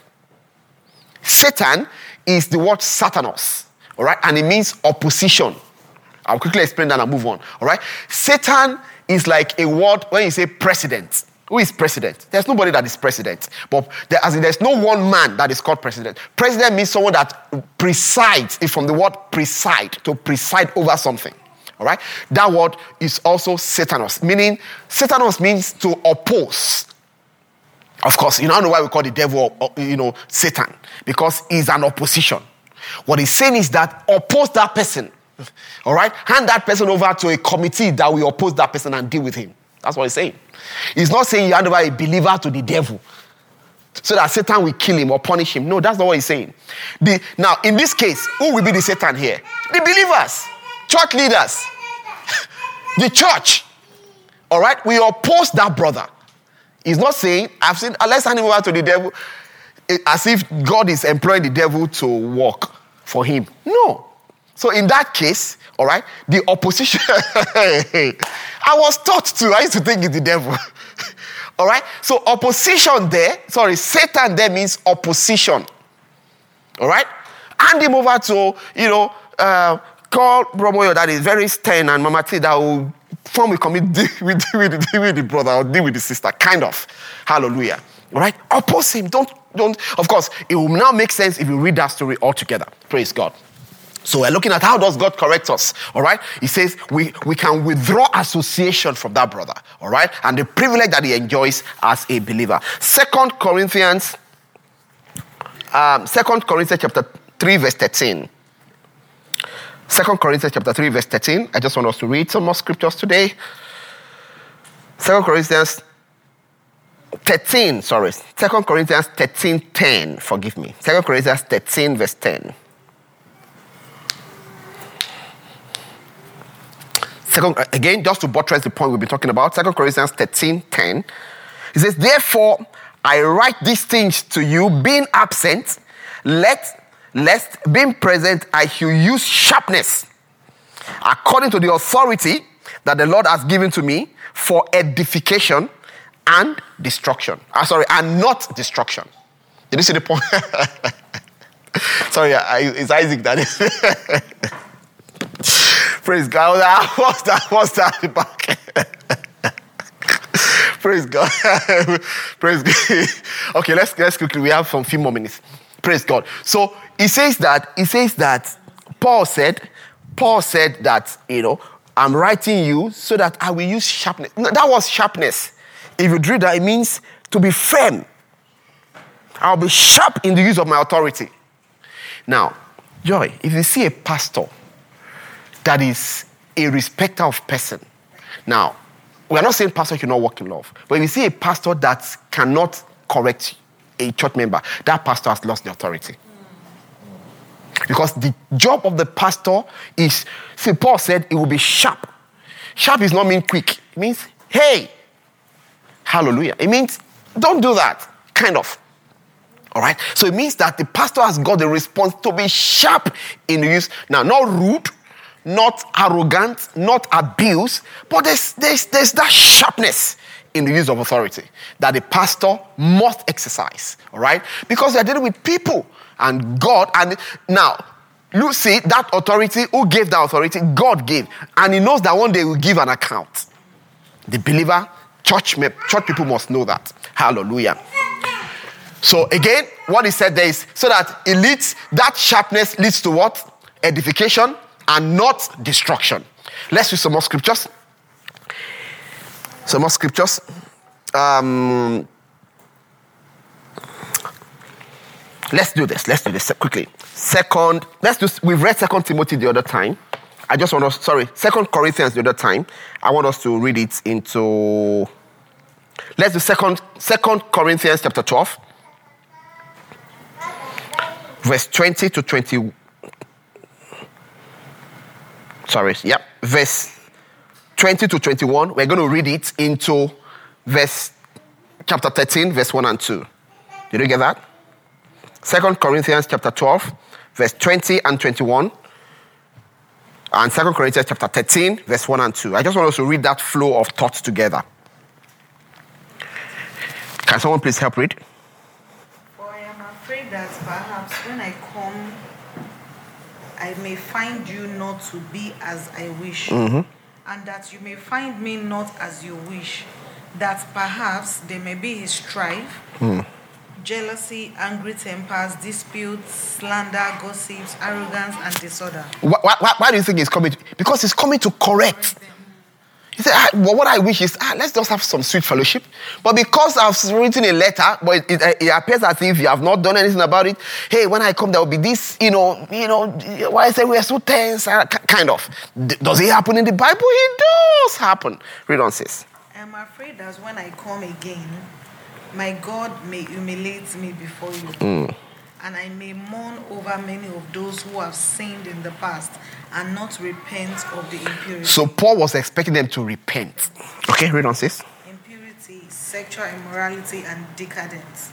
Satan is the word Satanos. All right? And it means opposition. I'll quickly explain that and move on. All right? Satan is like a word when you say president. Who is president? There's nobody that is president. But there's no one man that is called president. President means someone that presides. It's from the word preside, to preside over something. All right? That word is also Satanos, meaning Satanos means to oppose. Of course, you don't know why we call the devil, Satan, because he's an opposition. What he's saying is that oppose that person. All right? Hand that person over to a committee that will oppose that person and deal with him. That's what he's saying. He's not saying you hand over a believer to the devil so that Satan will kill him or punish him. No, that's not what he's saying. Now, in this case, who will be the Satan here? The believers, church leaders, the church. All right? We oppose that brother. He's not saying, let's hand him over to the devil, as if God is employing the devil to work for him. No. So in that case, all right, the opposition, I was taught to, I used to think it's the devil. All right, so Satan there means opposition. All right, hand him over to, call Bromoyo that is very stern and Mama T that will form a committee with the brother or deal with the sister, kind of. Hallelujah. All right, oppose him. Don't. Of course, it will now make sense if you read that story all together. Praise God. So we're looking at how does God correct us, all right? He says we can withdraw association from that brother, all right? And the privilege that he enjoys as a believer. 2 Corinthians chapter 3, verse 13. 2 Corinthians chapter 3, verse 13. I just want us to read some more scriptures today. 2 Corinthians 13, 2 Corinthians 13:10, forgive me. 2 Corinthians 13, verse 10. Again, just to buttress the point we've been talking about, 2 Corinthians 13:10. It says, therefore, I write these things to you, being absent, lest being present, I should use sharpness, according to the authority that the Lord has given to me, for edification and destruction. And not destruction. Did you see the point? Sorry, it's Isaac that is. Praise God. What's that back? Praise God. Praise God. Okay, let's quickly. We have some few more minutes. Praise God. So he says that Paul said that, I'm writing you so that I will use sharpness. No, that was sharpness. If you read that, it means to be firm. I'll be sharp in the use of my authority. Now, Joy, if you see a pastor that is a respecter of person. Now, we are not saying pastor should not walk in love. But if you see a pastor that cannot correct a church member, that pastor has lost the authority. Because the job of the pastor is, see, Paul said it will be sharp. Sharp does not mean quick. It means, hey, hallelujah. It means, don't do that, kind of. All right? So it means that the pastor has got the response to be sharp in the use. Now, not rude, not arrogant, not abuse, but there's that sharpness in the use of authority that the pastor must exercise, all right? Because they're dealing with people and God. And now, you see, that authority, who gave that authority? God gave. And he knows that one day he will give an account. The believer, church people must know that. Hallelujah. So again, what he said there is, so that it leads, that sharpness leads to what? Edification and not destruction. Let's read some more scriptures. Let's Let's do this quickly. We've read 2 Timothy the other time. I just want to, 2 Corinthians the other time. I want us to read it into, let's do 2 Corinthians chapter 12, verse 20 to 20. Verse 20 to 21. We're going to read it into chapter 13, verse 1 and 2. Did you get that? 2 Corinthians chapter 12, verse 20 and 21. And 2 Corinthians chapter 13, verse 1 and 2. I just want us to read that flow of thoughts together. Can someone please help read? For I am afraid that perhaps when I come, I may find you not to be as I wish, and that you may find me not as you wish, that perhaps there may be strife, jealousy, angry tempers, disputes, slander, gossips, arrogance, and disorder. Why do you think he's coming? Because he's coming to correct. He said, what I wish is, let's just have some sweet fellowship. But because I've written a letter, but it appears as if you have not done anything about it. Hey, when I come, there will be this, why I say we are so tense, kind of. Does it happen in the Bible? It does happen. Read on, sis. I am afraid that when I come again, my God may humiliate me before you, and I may mourn over many of those who have sinned in the past and not repent of the impurity. So Paul was expecting them to repent. Okay, read on, sis. Impurity, sexual immorality, and decadence,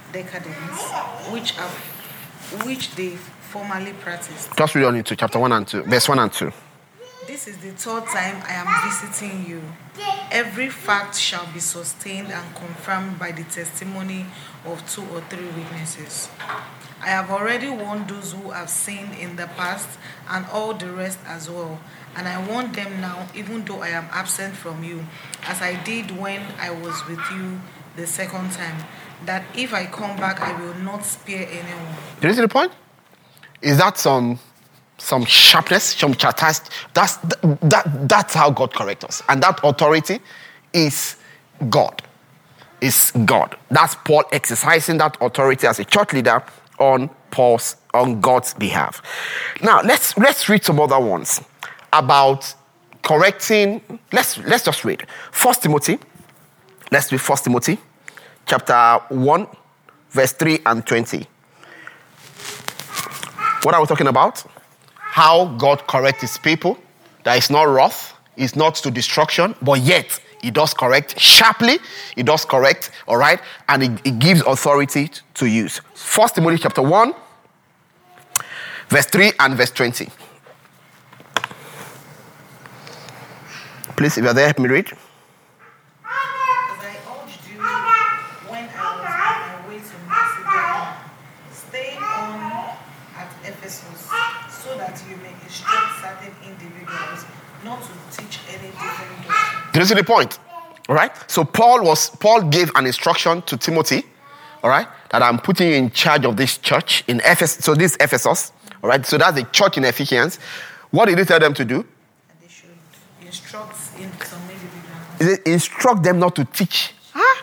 which they formerly practiced. Just read on into chapter 1 and 2, verse 1 and 2. This is the third time I am visiting you. Every fact shall be sustained and confirmed by the testimony of 2 or 3 witnesses. I have already warned those who have sinned in the past and all the rest as well. And I warn them now, even though I am absent from you, as I did when I was with you the second time, that if I come back, I will not spare anyone. Do you see the point? Is that some sharpness, some chastisement? That's how God corrects us. And that authority is God. Is God. That's Paul exercising that authority as a church leader on God's behalf. Now let's read some other ones about correcting. Let's just read 1 Timothy. Let's read 1 Timothy chapter 1, verse 3 and 20. What are we talking about? How God corrects his people. That is not wrath, it's not to destruction, but yet he does correct sharply. He does correct, all right? And he gives authority to use. 1 Timothy chapter 1, verse 3 and verse 20. Please, if you're there, help me read. As I urged you when I was on my way to Macedonia, stay on at Ephesus, so that you may instruct certain individuals not to teach any different doctrine. Do you see the point? All right. So Paul gave an instruction to Timothy, all right, that I'm putting you in charge of this church in Ephesus. So this is Ephesus, all right. So that's the church in Ephesians. What did he tell them to do? And they should instruct in some individuals. He said, instruct them not to teach. Huh?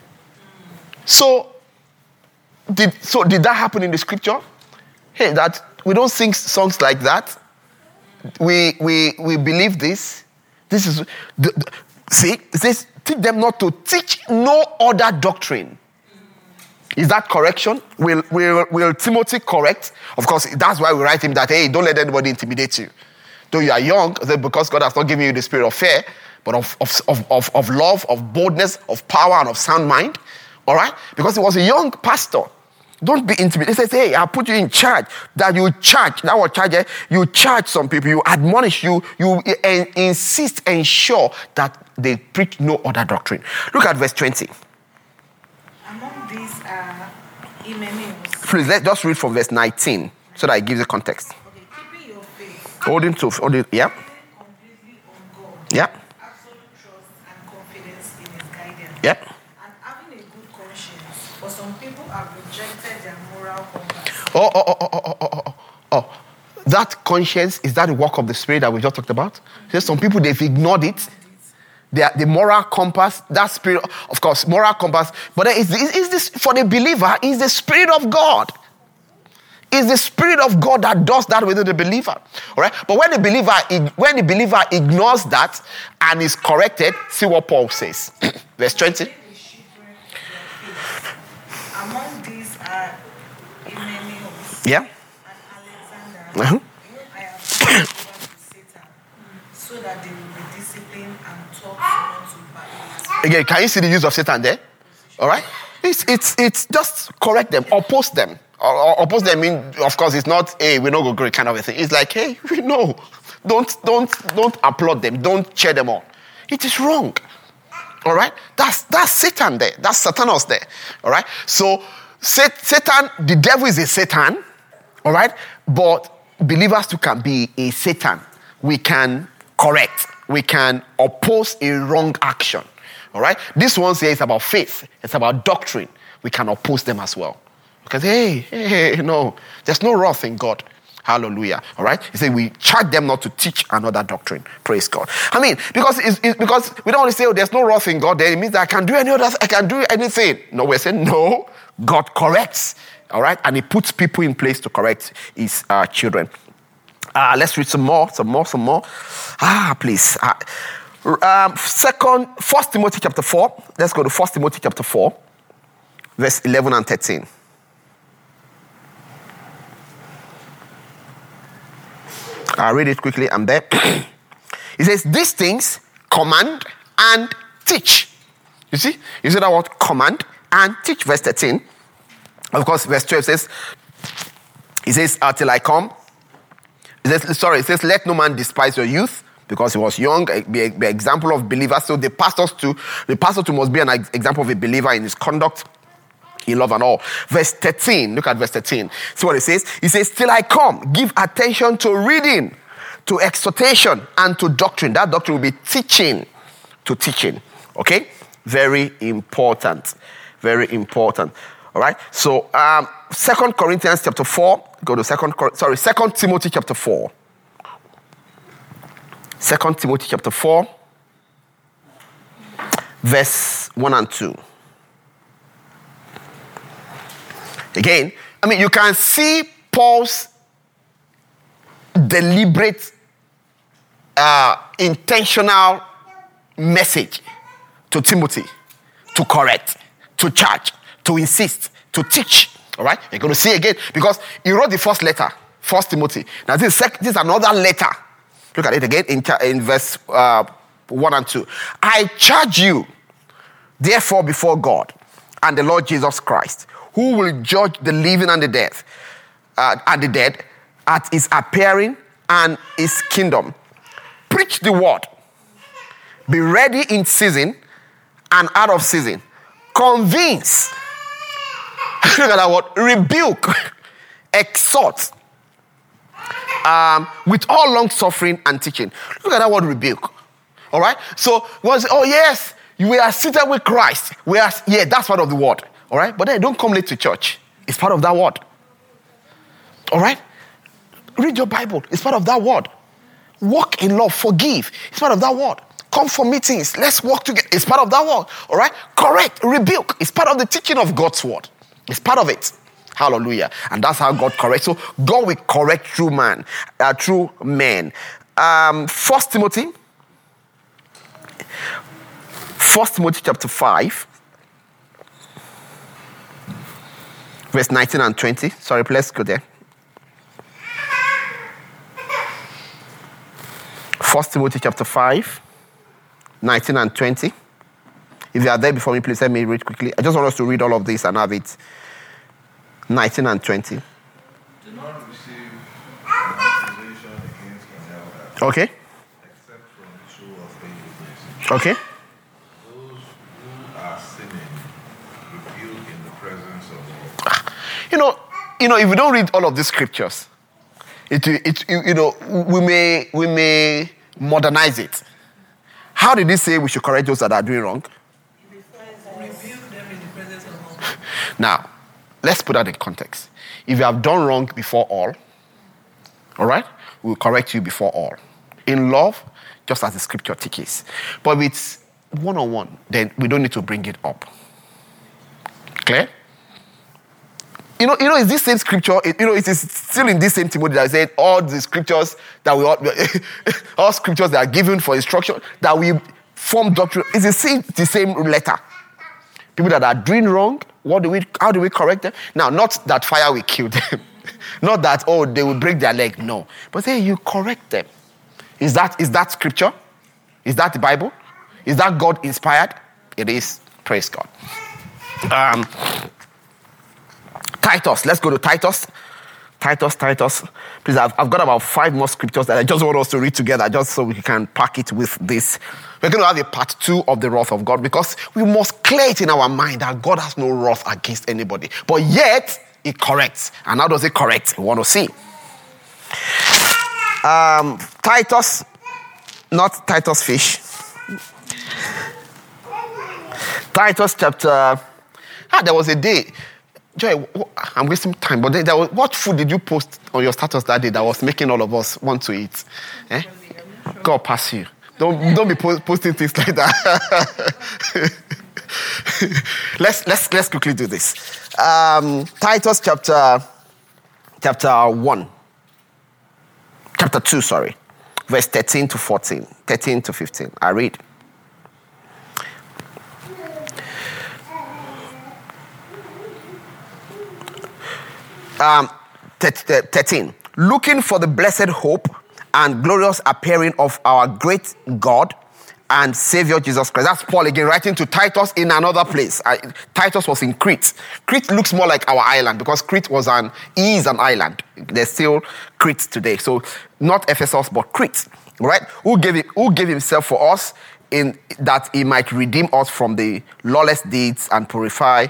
So did that happen in the scripture? Hey, that we don't sing songs like that. We believe this. This is see. It says, teach them not to teach no other doctrine. Is that correction? Will Timothy correct? Of course, that's why we write him that, hey, don't let anybody intimidate you. Though you are young, because God has not given you the spirit of fear, but of love, of boldness, of power, and of sound mind. All right? Because he was a young pastor. Don't be intimidated. He says, hey, I'll put you in charge. That you charge. That was charge. You charge some people. You admonish. You insist, ensure that they preach no other doctrine. Look at verse 20. Among these are Hymenaeus. Please, let's just read from verse 19 so that it gives you context. Okay, keeping your faith. Holding, yeah. Completely on God. Yeah. Absolute trust and confidence in his guidance. Yeah. And having a good conscience. For some people have rejected their moral compass. Oh. That conscience, is that the work of the Spirit that we just talked about? There's some people, they've ignored it. The moral compass, that spirit, of course, moral compass. But is this for the believer, is the Spirit of God. It's the Spirit of God that does that within the believer. All right? But when the believer ignores that and is corrected, see what Paul says. Verse 20. Among these are Hymenaeus Yeah. and Alexander. I have given over to Satan, so that they will be disciplined and taught not to bad. Again, can you see the use of Satan there? All right? It's just correct them, oppose them. Or oppose them mean, of course, it's not, hey, we're not going to agree kind of a thing. It's like, hey, we know. Don't applaud them. Don't cheer them on. It is wrong. All right? That's Satan there. That's Satanas there. All right? So, Satan, the devil is a Satan. All right? But believers too can be a Satan. We can correct. We can oppose a wrong action. All right? This one here is about faith. It's about doctrine. We can oppose them as well. Because, hey, no. There's no wrath in God. Hallelujah. All right? He said we charge them not to teach another doctrine. Praise God. I mean, because because we don't want to say, oh, there's no wrath in God. Then it means that I can do anything. No, we're saying, no. God corrects. All right? And he puts people in place to correct his children. Let's read some more. Please. 1 Timothy chapter 4. Let's go to 1 Timothy chapter 4. Verse 11 and 13. I'll read it quickly. I'm there. It says, these things command and teach. You see? You see that word command and teach. Verse 13. Of course, verse 12 says, it says, till I come. It says, let no man despise your youth, because he was young, be an example of believers. So the pastor too must be an example of a believer in his conduct, in love and all. Verse 13, look at verse 13. See what it says? It says, till I come, give attention to reading, to exhortation, and to doctrine. That doctrine will be teaching to teaching. Okay? Very important. Very important. All right? So, 2 Corinthians chapter 4. Go to 2 Timothy chapter 4. 2 Timothy chapter 4. Verse 1 and 2. Again, I mean, you can see Paul's deliberate, intentional message to Timothy to correct, to charge, to insist, to teach. All right? You're going to see again, because he wrote the first letter, 1 Timothy. Now, this is another letter. Look at it again in verse 1 and 2. I charge you, therefore, before God and the Lord Jesus Christ, who will judge the living and the dead, at his appearing and his kingdom. Preach the word. Be ready in season and out of season. Convince. Look at that word. Rebuke. Exhort. With all long suffering and teaching. Look at that word, rebuke. All right? So, yes, we are seated with Christ. That's part of the word. All right? But then don't come late to church. It's part of that word. All right? Read your Bible. It's part of that word. Walk in love. Forgive. It's part of that word. Come for meetings. Let's work together. It's part of that word. All right? Correct. Rebuke. It's part of the teaching of God's word. It's part of it. Hallelujah. And that's how God corrects. So God will correct through men. 1 Timothy. 1 Timothy chapter 5. Verse 19 and 20. Sorry, let's go there. 1 Timothy chapter 5, 19 and 20. If you are there before me, please let me read quickly. I just want us to read all of this and have it. 19 and 20. Do not receive accusation against an elder. Okay. Except from the true of faith. Okay. Those who are sinning, rebuke in the presence of all. If we don't read all of these scriptures, we may modernize it. How did he say we should correct those that are doing wrong? Rebuke them in the presence of all. Now, let's put that in context. If you have done wrong before all right, we'll correct you before all. In love, just as the scripture teaches. But if it's one-on-one, then we don't need to bring it up. Clear? It's this same scripture. It is still in this same Timothy that said all the scriptures that all scriptures that are given for instruction that we form doctrine. It's the same letter. People that are doing wrong, how do we correct them? Now, not that fire will kill them, not that they will break their leg. No, but say you correct them. Is that scripture? Is that the Bible? Is that God inspired? It is. Praise God. Titus. Let's go to Titus. Titus. Please, I've got about 5 more scriptures that I just want us to read together, just so we can pack it with this. We're going to have a part 2 of the wrath of God, because we must clear it in our mind that God has no wrath against anybody. But yet, it corrects. And how does it correct? We want to see. Titus, not Titus fish. Titus chapter... there was a day... Joy, I'm wasting time, but what food did you post on your status that day that was making all of us want to eat? God pass you. Don't be posting things like that. Let's quickly do this. Titus chapter 2, verse 13 to 14, 13 to 15. I read. Um, 13. Looking for the blessed hope and glorious appearing of our great God and Savior Jesus Christ. That's Paul again writing to Titus in another place. Titus was in Crete. Crete looks more like our island because Crete is an island. There's still Crete today. So not Ephesus, but Crete, right? Who gave himself for us in that he might redeem us from the lawless deeds and purify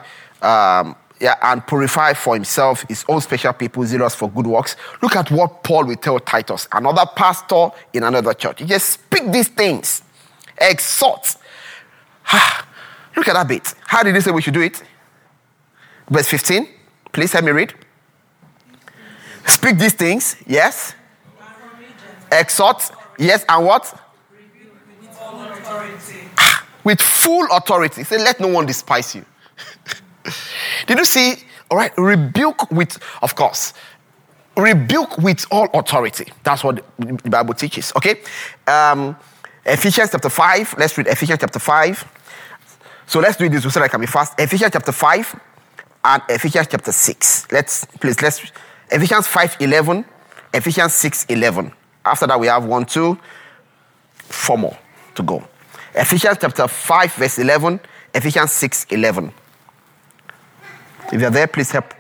for himself his own special people, zealous for good works. Look at what Paul will tell Titus, another pastor in another church. He just speak these things. Exhort. Look at that bit. How did he say we should do it? Verse 15. Please help me read. Speak these things. Yes. Exhort. Yes. And what? With all authority. With full authority. Say, let no one despise you. Did you see? All right. Rebuke with, of course. Rebuke with all authority. That's what the Bible teaches. Okay. Ephesians chapter 5. Let's read Ephesians chapter 5. So let's do this so that I can be fast. Ephesians chapter 5 and Ephesians chapter 6. Let's Ephesians 5:11, Ephesians 6:11. After that we have 1, 2, 4 more to go. Ephesians chapter 5 verse 11, Ephesians 6:11. If you're there, please help.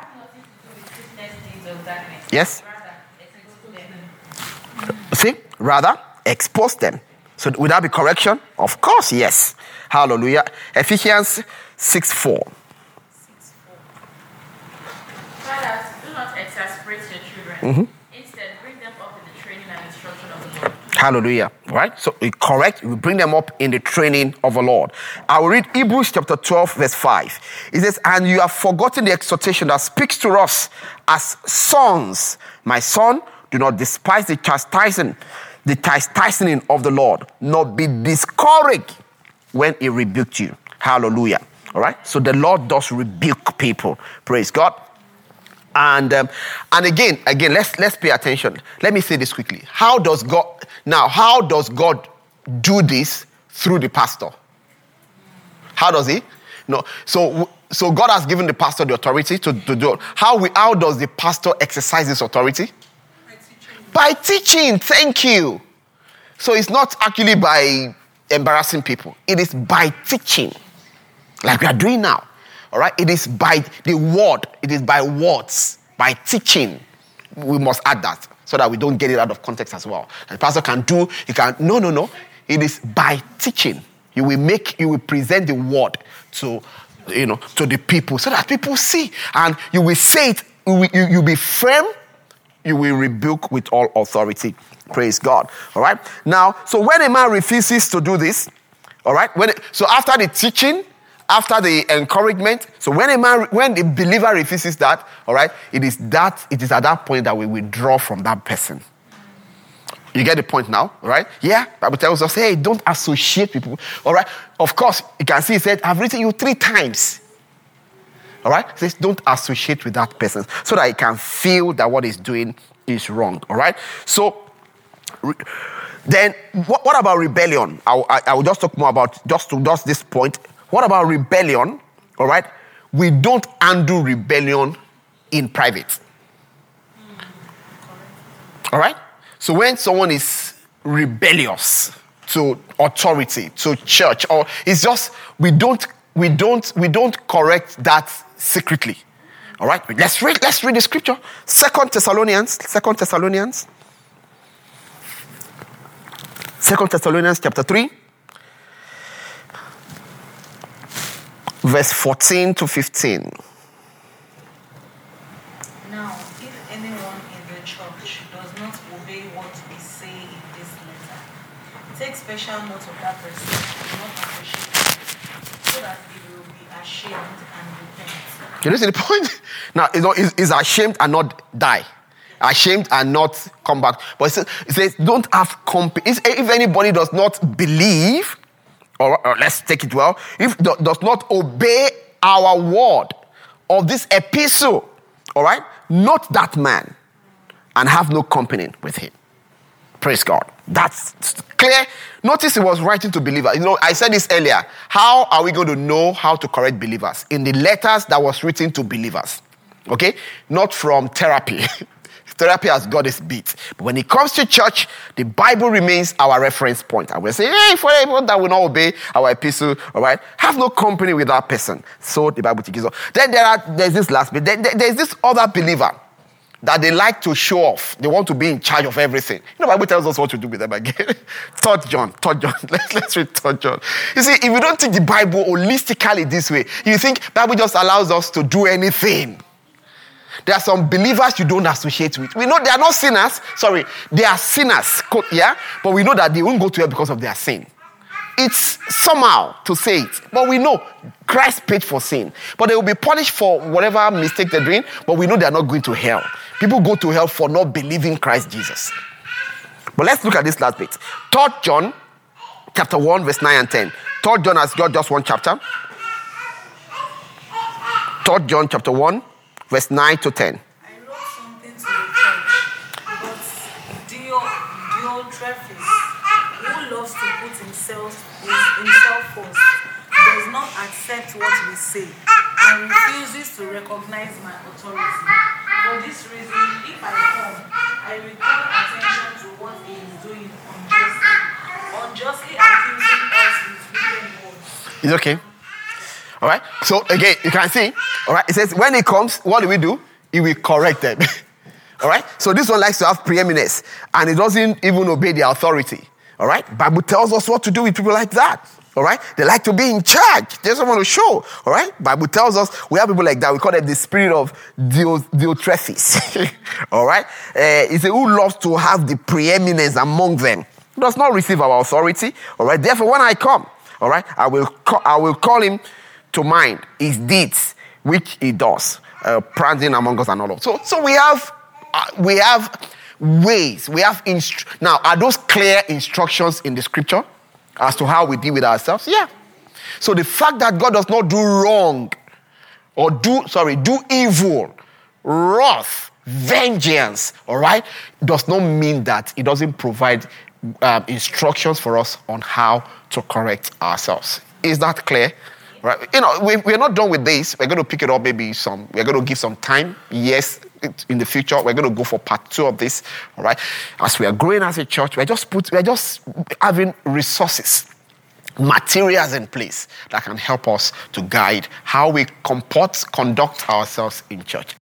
Yes? See? Rather, expose them. So would that be correction? Of course, yes. Hallelujah. Ephesians 6:4. Fathers, do not exasperate your children. Instead, bring them up in the training and instruction of the Lord. Hallelujah. Right? So we bring them up in the training of the Lord. I will read Hebrews chapter 12, verse 5. It says, and you have forgotten the exhortation that speaks to us as sons. My son, do not despise the chastening of the Lord, nor be discouraged when he rebuked you. Hallelujah. All right. So the Lord does rebuke people. Praise God. And again, let's pay attention. Let me say this quickly. How does God do this through the pastor? How does he? No. So God has given the pastor the authority to do it. How does the pastor exercise this authority? By teaching. Thank you. So it's not actually by embarrassing people. It is by teaching, like we are doing now. All right? It is by the word. It is by words, by teaching. We must add that so that we don't get it out of context as well. The pastor can do. No. It is by teaching. You will present the word to the people so that people see, and you will say it. You'll be firm. You will rebuke with all authority. Praise God. All right. Now, so when a man refuses to do this, all right. So after the teaching, after the encouragement, so when the believer refuses that, all right, it is at that point that we withdraw from that person. You get the point now, all right? Yeah. Bible tells us, hey, don't associate with people. All right. Of course, you can see it said, I've written you 3 times. All right? It says don't associate with that person so that he can feel that what he's doing is wrong. All right? So, then what about rebellion? I will just talk more about just this point. What about rebellion? All right? We don't undo rebellion in private. All right? So when someone is rebellious to authority, to church, or it's just we don't correct that secretly. All right? Let's read the scripture. 2 Thessalonians chapter 3, verse 14 to 15. Now, if anyone in the church does not obey what we say in this letter, take special note of that person and do not appreciate it, so that he will be ashamed and repent. Can you see the point? Now, it's ashamed and not die. Ashamed and not come back. But it says don't have company. If anybody does not believe, or let's take it well, if does not obey our word of this epistle, all right, not that man, and have no company with him. Praise God. That's clear. Notice he was writing to believers. I said this earlier. How are we going to know how to correct believers? In the letters that was written to believers. Okay? Not from therapy. Therapy has got its beat. But when it comes to church, the Bible remains our reference point. And we'll say, hey, for anyone that will not obey our epistle, all right, have no company with that person. So the Bible teaches us. Then there's this last bit. There's this other believer that they like to show off. They want to be in charge of everything. The Bible tells us what to do with them again. 3 John. Let's read 3 John. You see, if you don't take the Bible holistically this way, you think the Bible just allows us to do anything. There are some believers you don't associate with. We know they are not sinners. Sorry, they are sinners. Yeah? But we know that they won't go to hell because of their sin. It's somehow to say it. But we know Christ paid for sin. But they will be punished for whatever mistake they're doing. But we know they're not going to hell. People go to hell for not believing Christ Jesus. But let's look at this last bit. 3 John chapter 1, verse 9 and 10. 3 John has got just one chapter. 3 John chapter 1. Verse 9 to 10. I wrote something to the church, but Diotrephes, who loves to put himself first, does not accept what we say and refuses to recognize my authority. For this reason, if I come, I will call attention to what he is doing unjustly accusing us with wicked words. It's okay. All right. So again, you can see. All right. It says when he comes, what do we do? He will correct them. All right. So this one likes to have preeminence, and it doesn't even obey the authority. All right. Bible tells us what to do with people like that. All right. They like to be in charge. They just want to show. All right. Bible tells us we have people like that. We call them the spirit of Diotrephes. All right. It's a who loves to have the preeminence among them. He does not receive our authority. All right. Therefore, when I come, all right, I will call him to mind his deeds, which he does, prancing among us and all of. So we have ways. We have now. Are those clear instructions in the scripture as to how we deal with ourselves? Yeah. So the fact that God does not do wrong or do evil, wrath, vengeance, all right, does not mean that He doesn't provide instructions for us on how to correct ourselves. Is that clear? Right. We're not done with this. We're going to pick it up we're going to give some time. Yes, in the future, we're going to go for part 2 of this. All right. As we are growing as a church, we're just having resources, materials in place that can help us to guide how we conduct ourselves in church.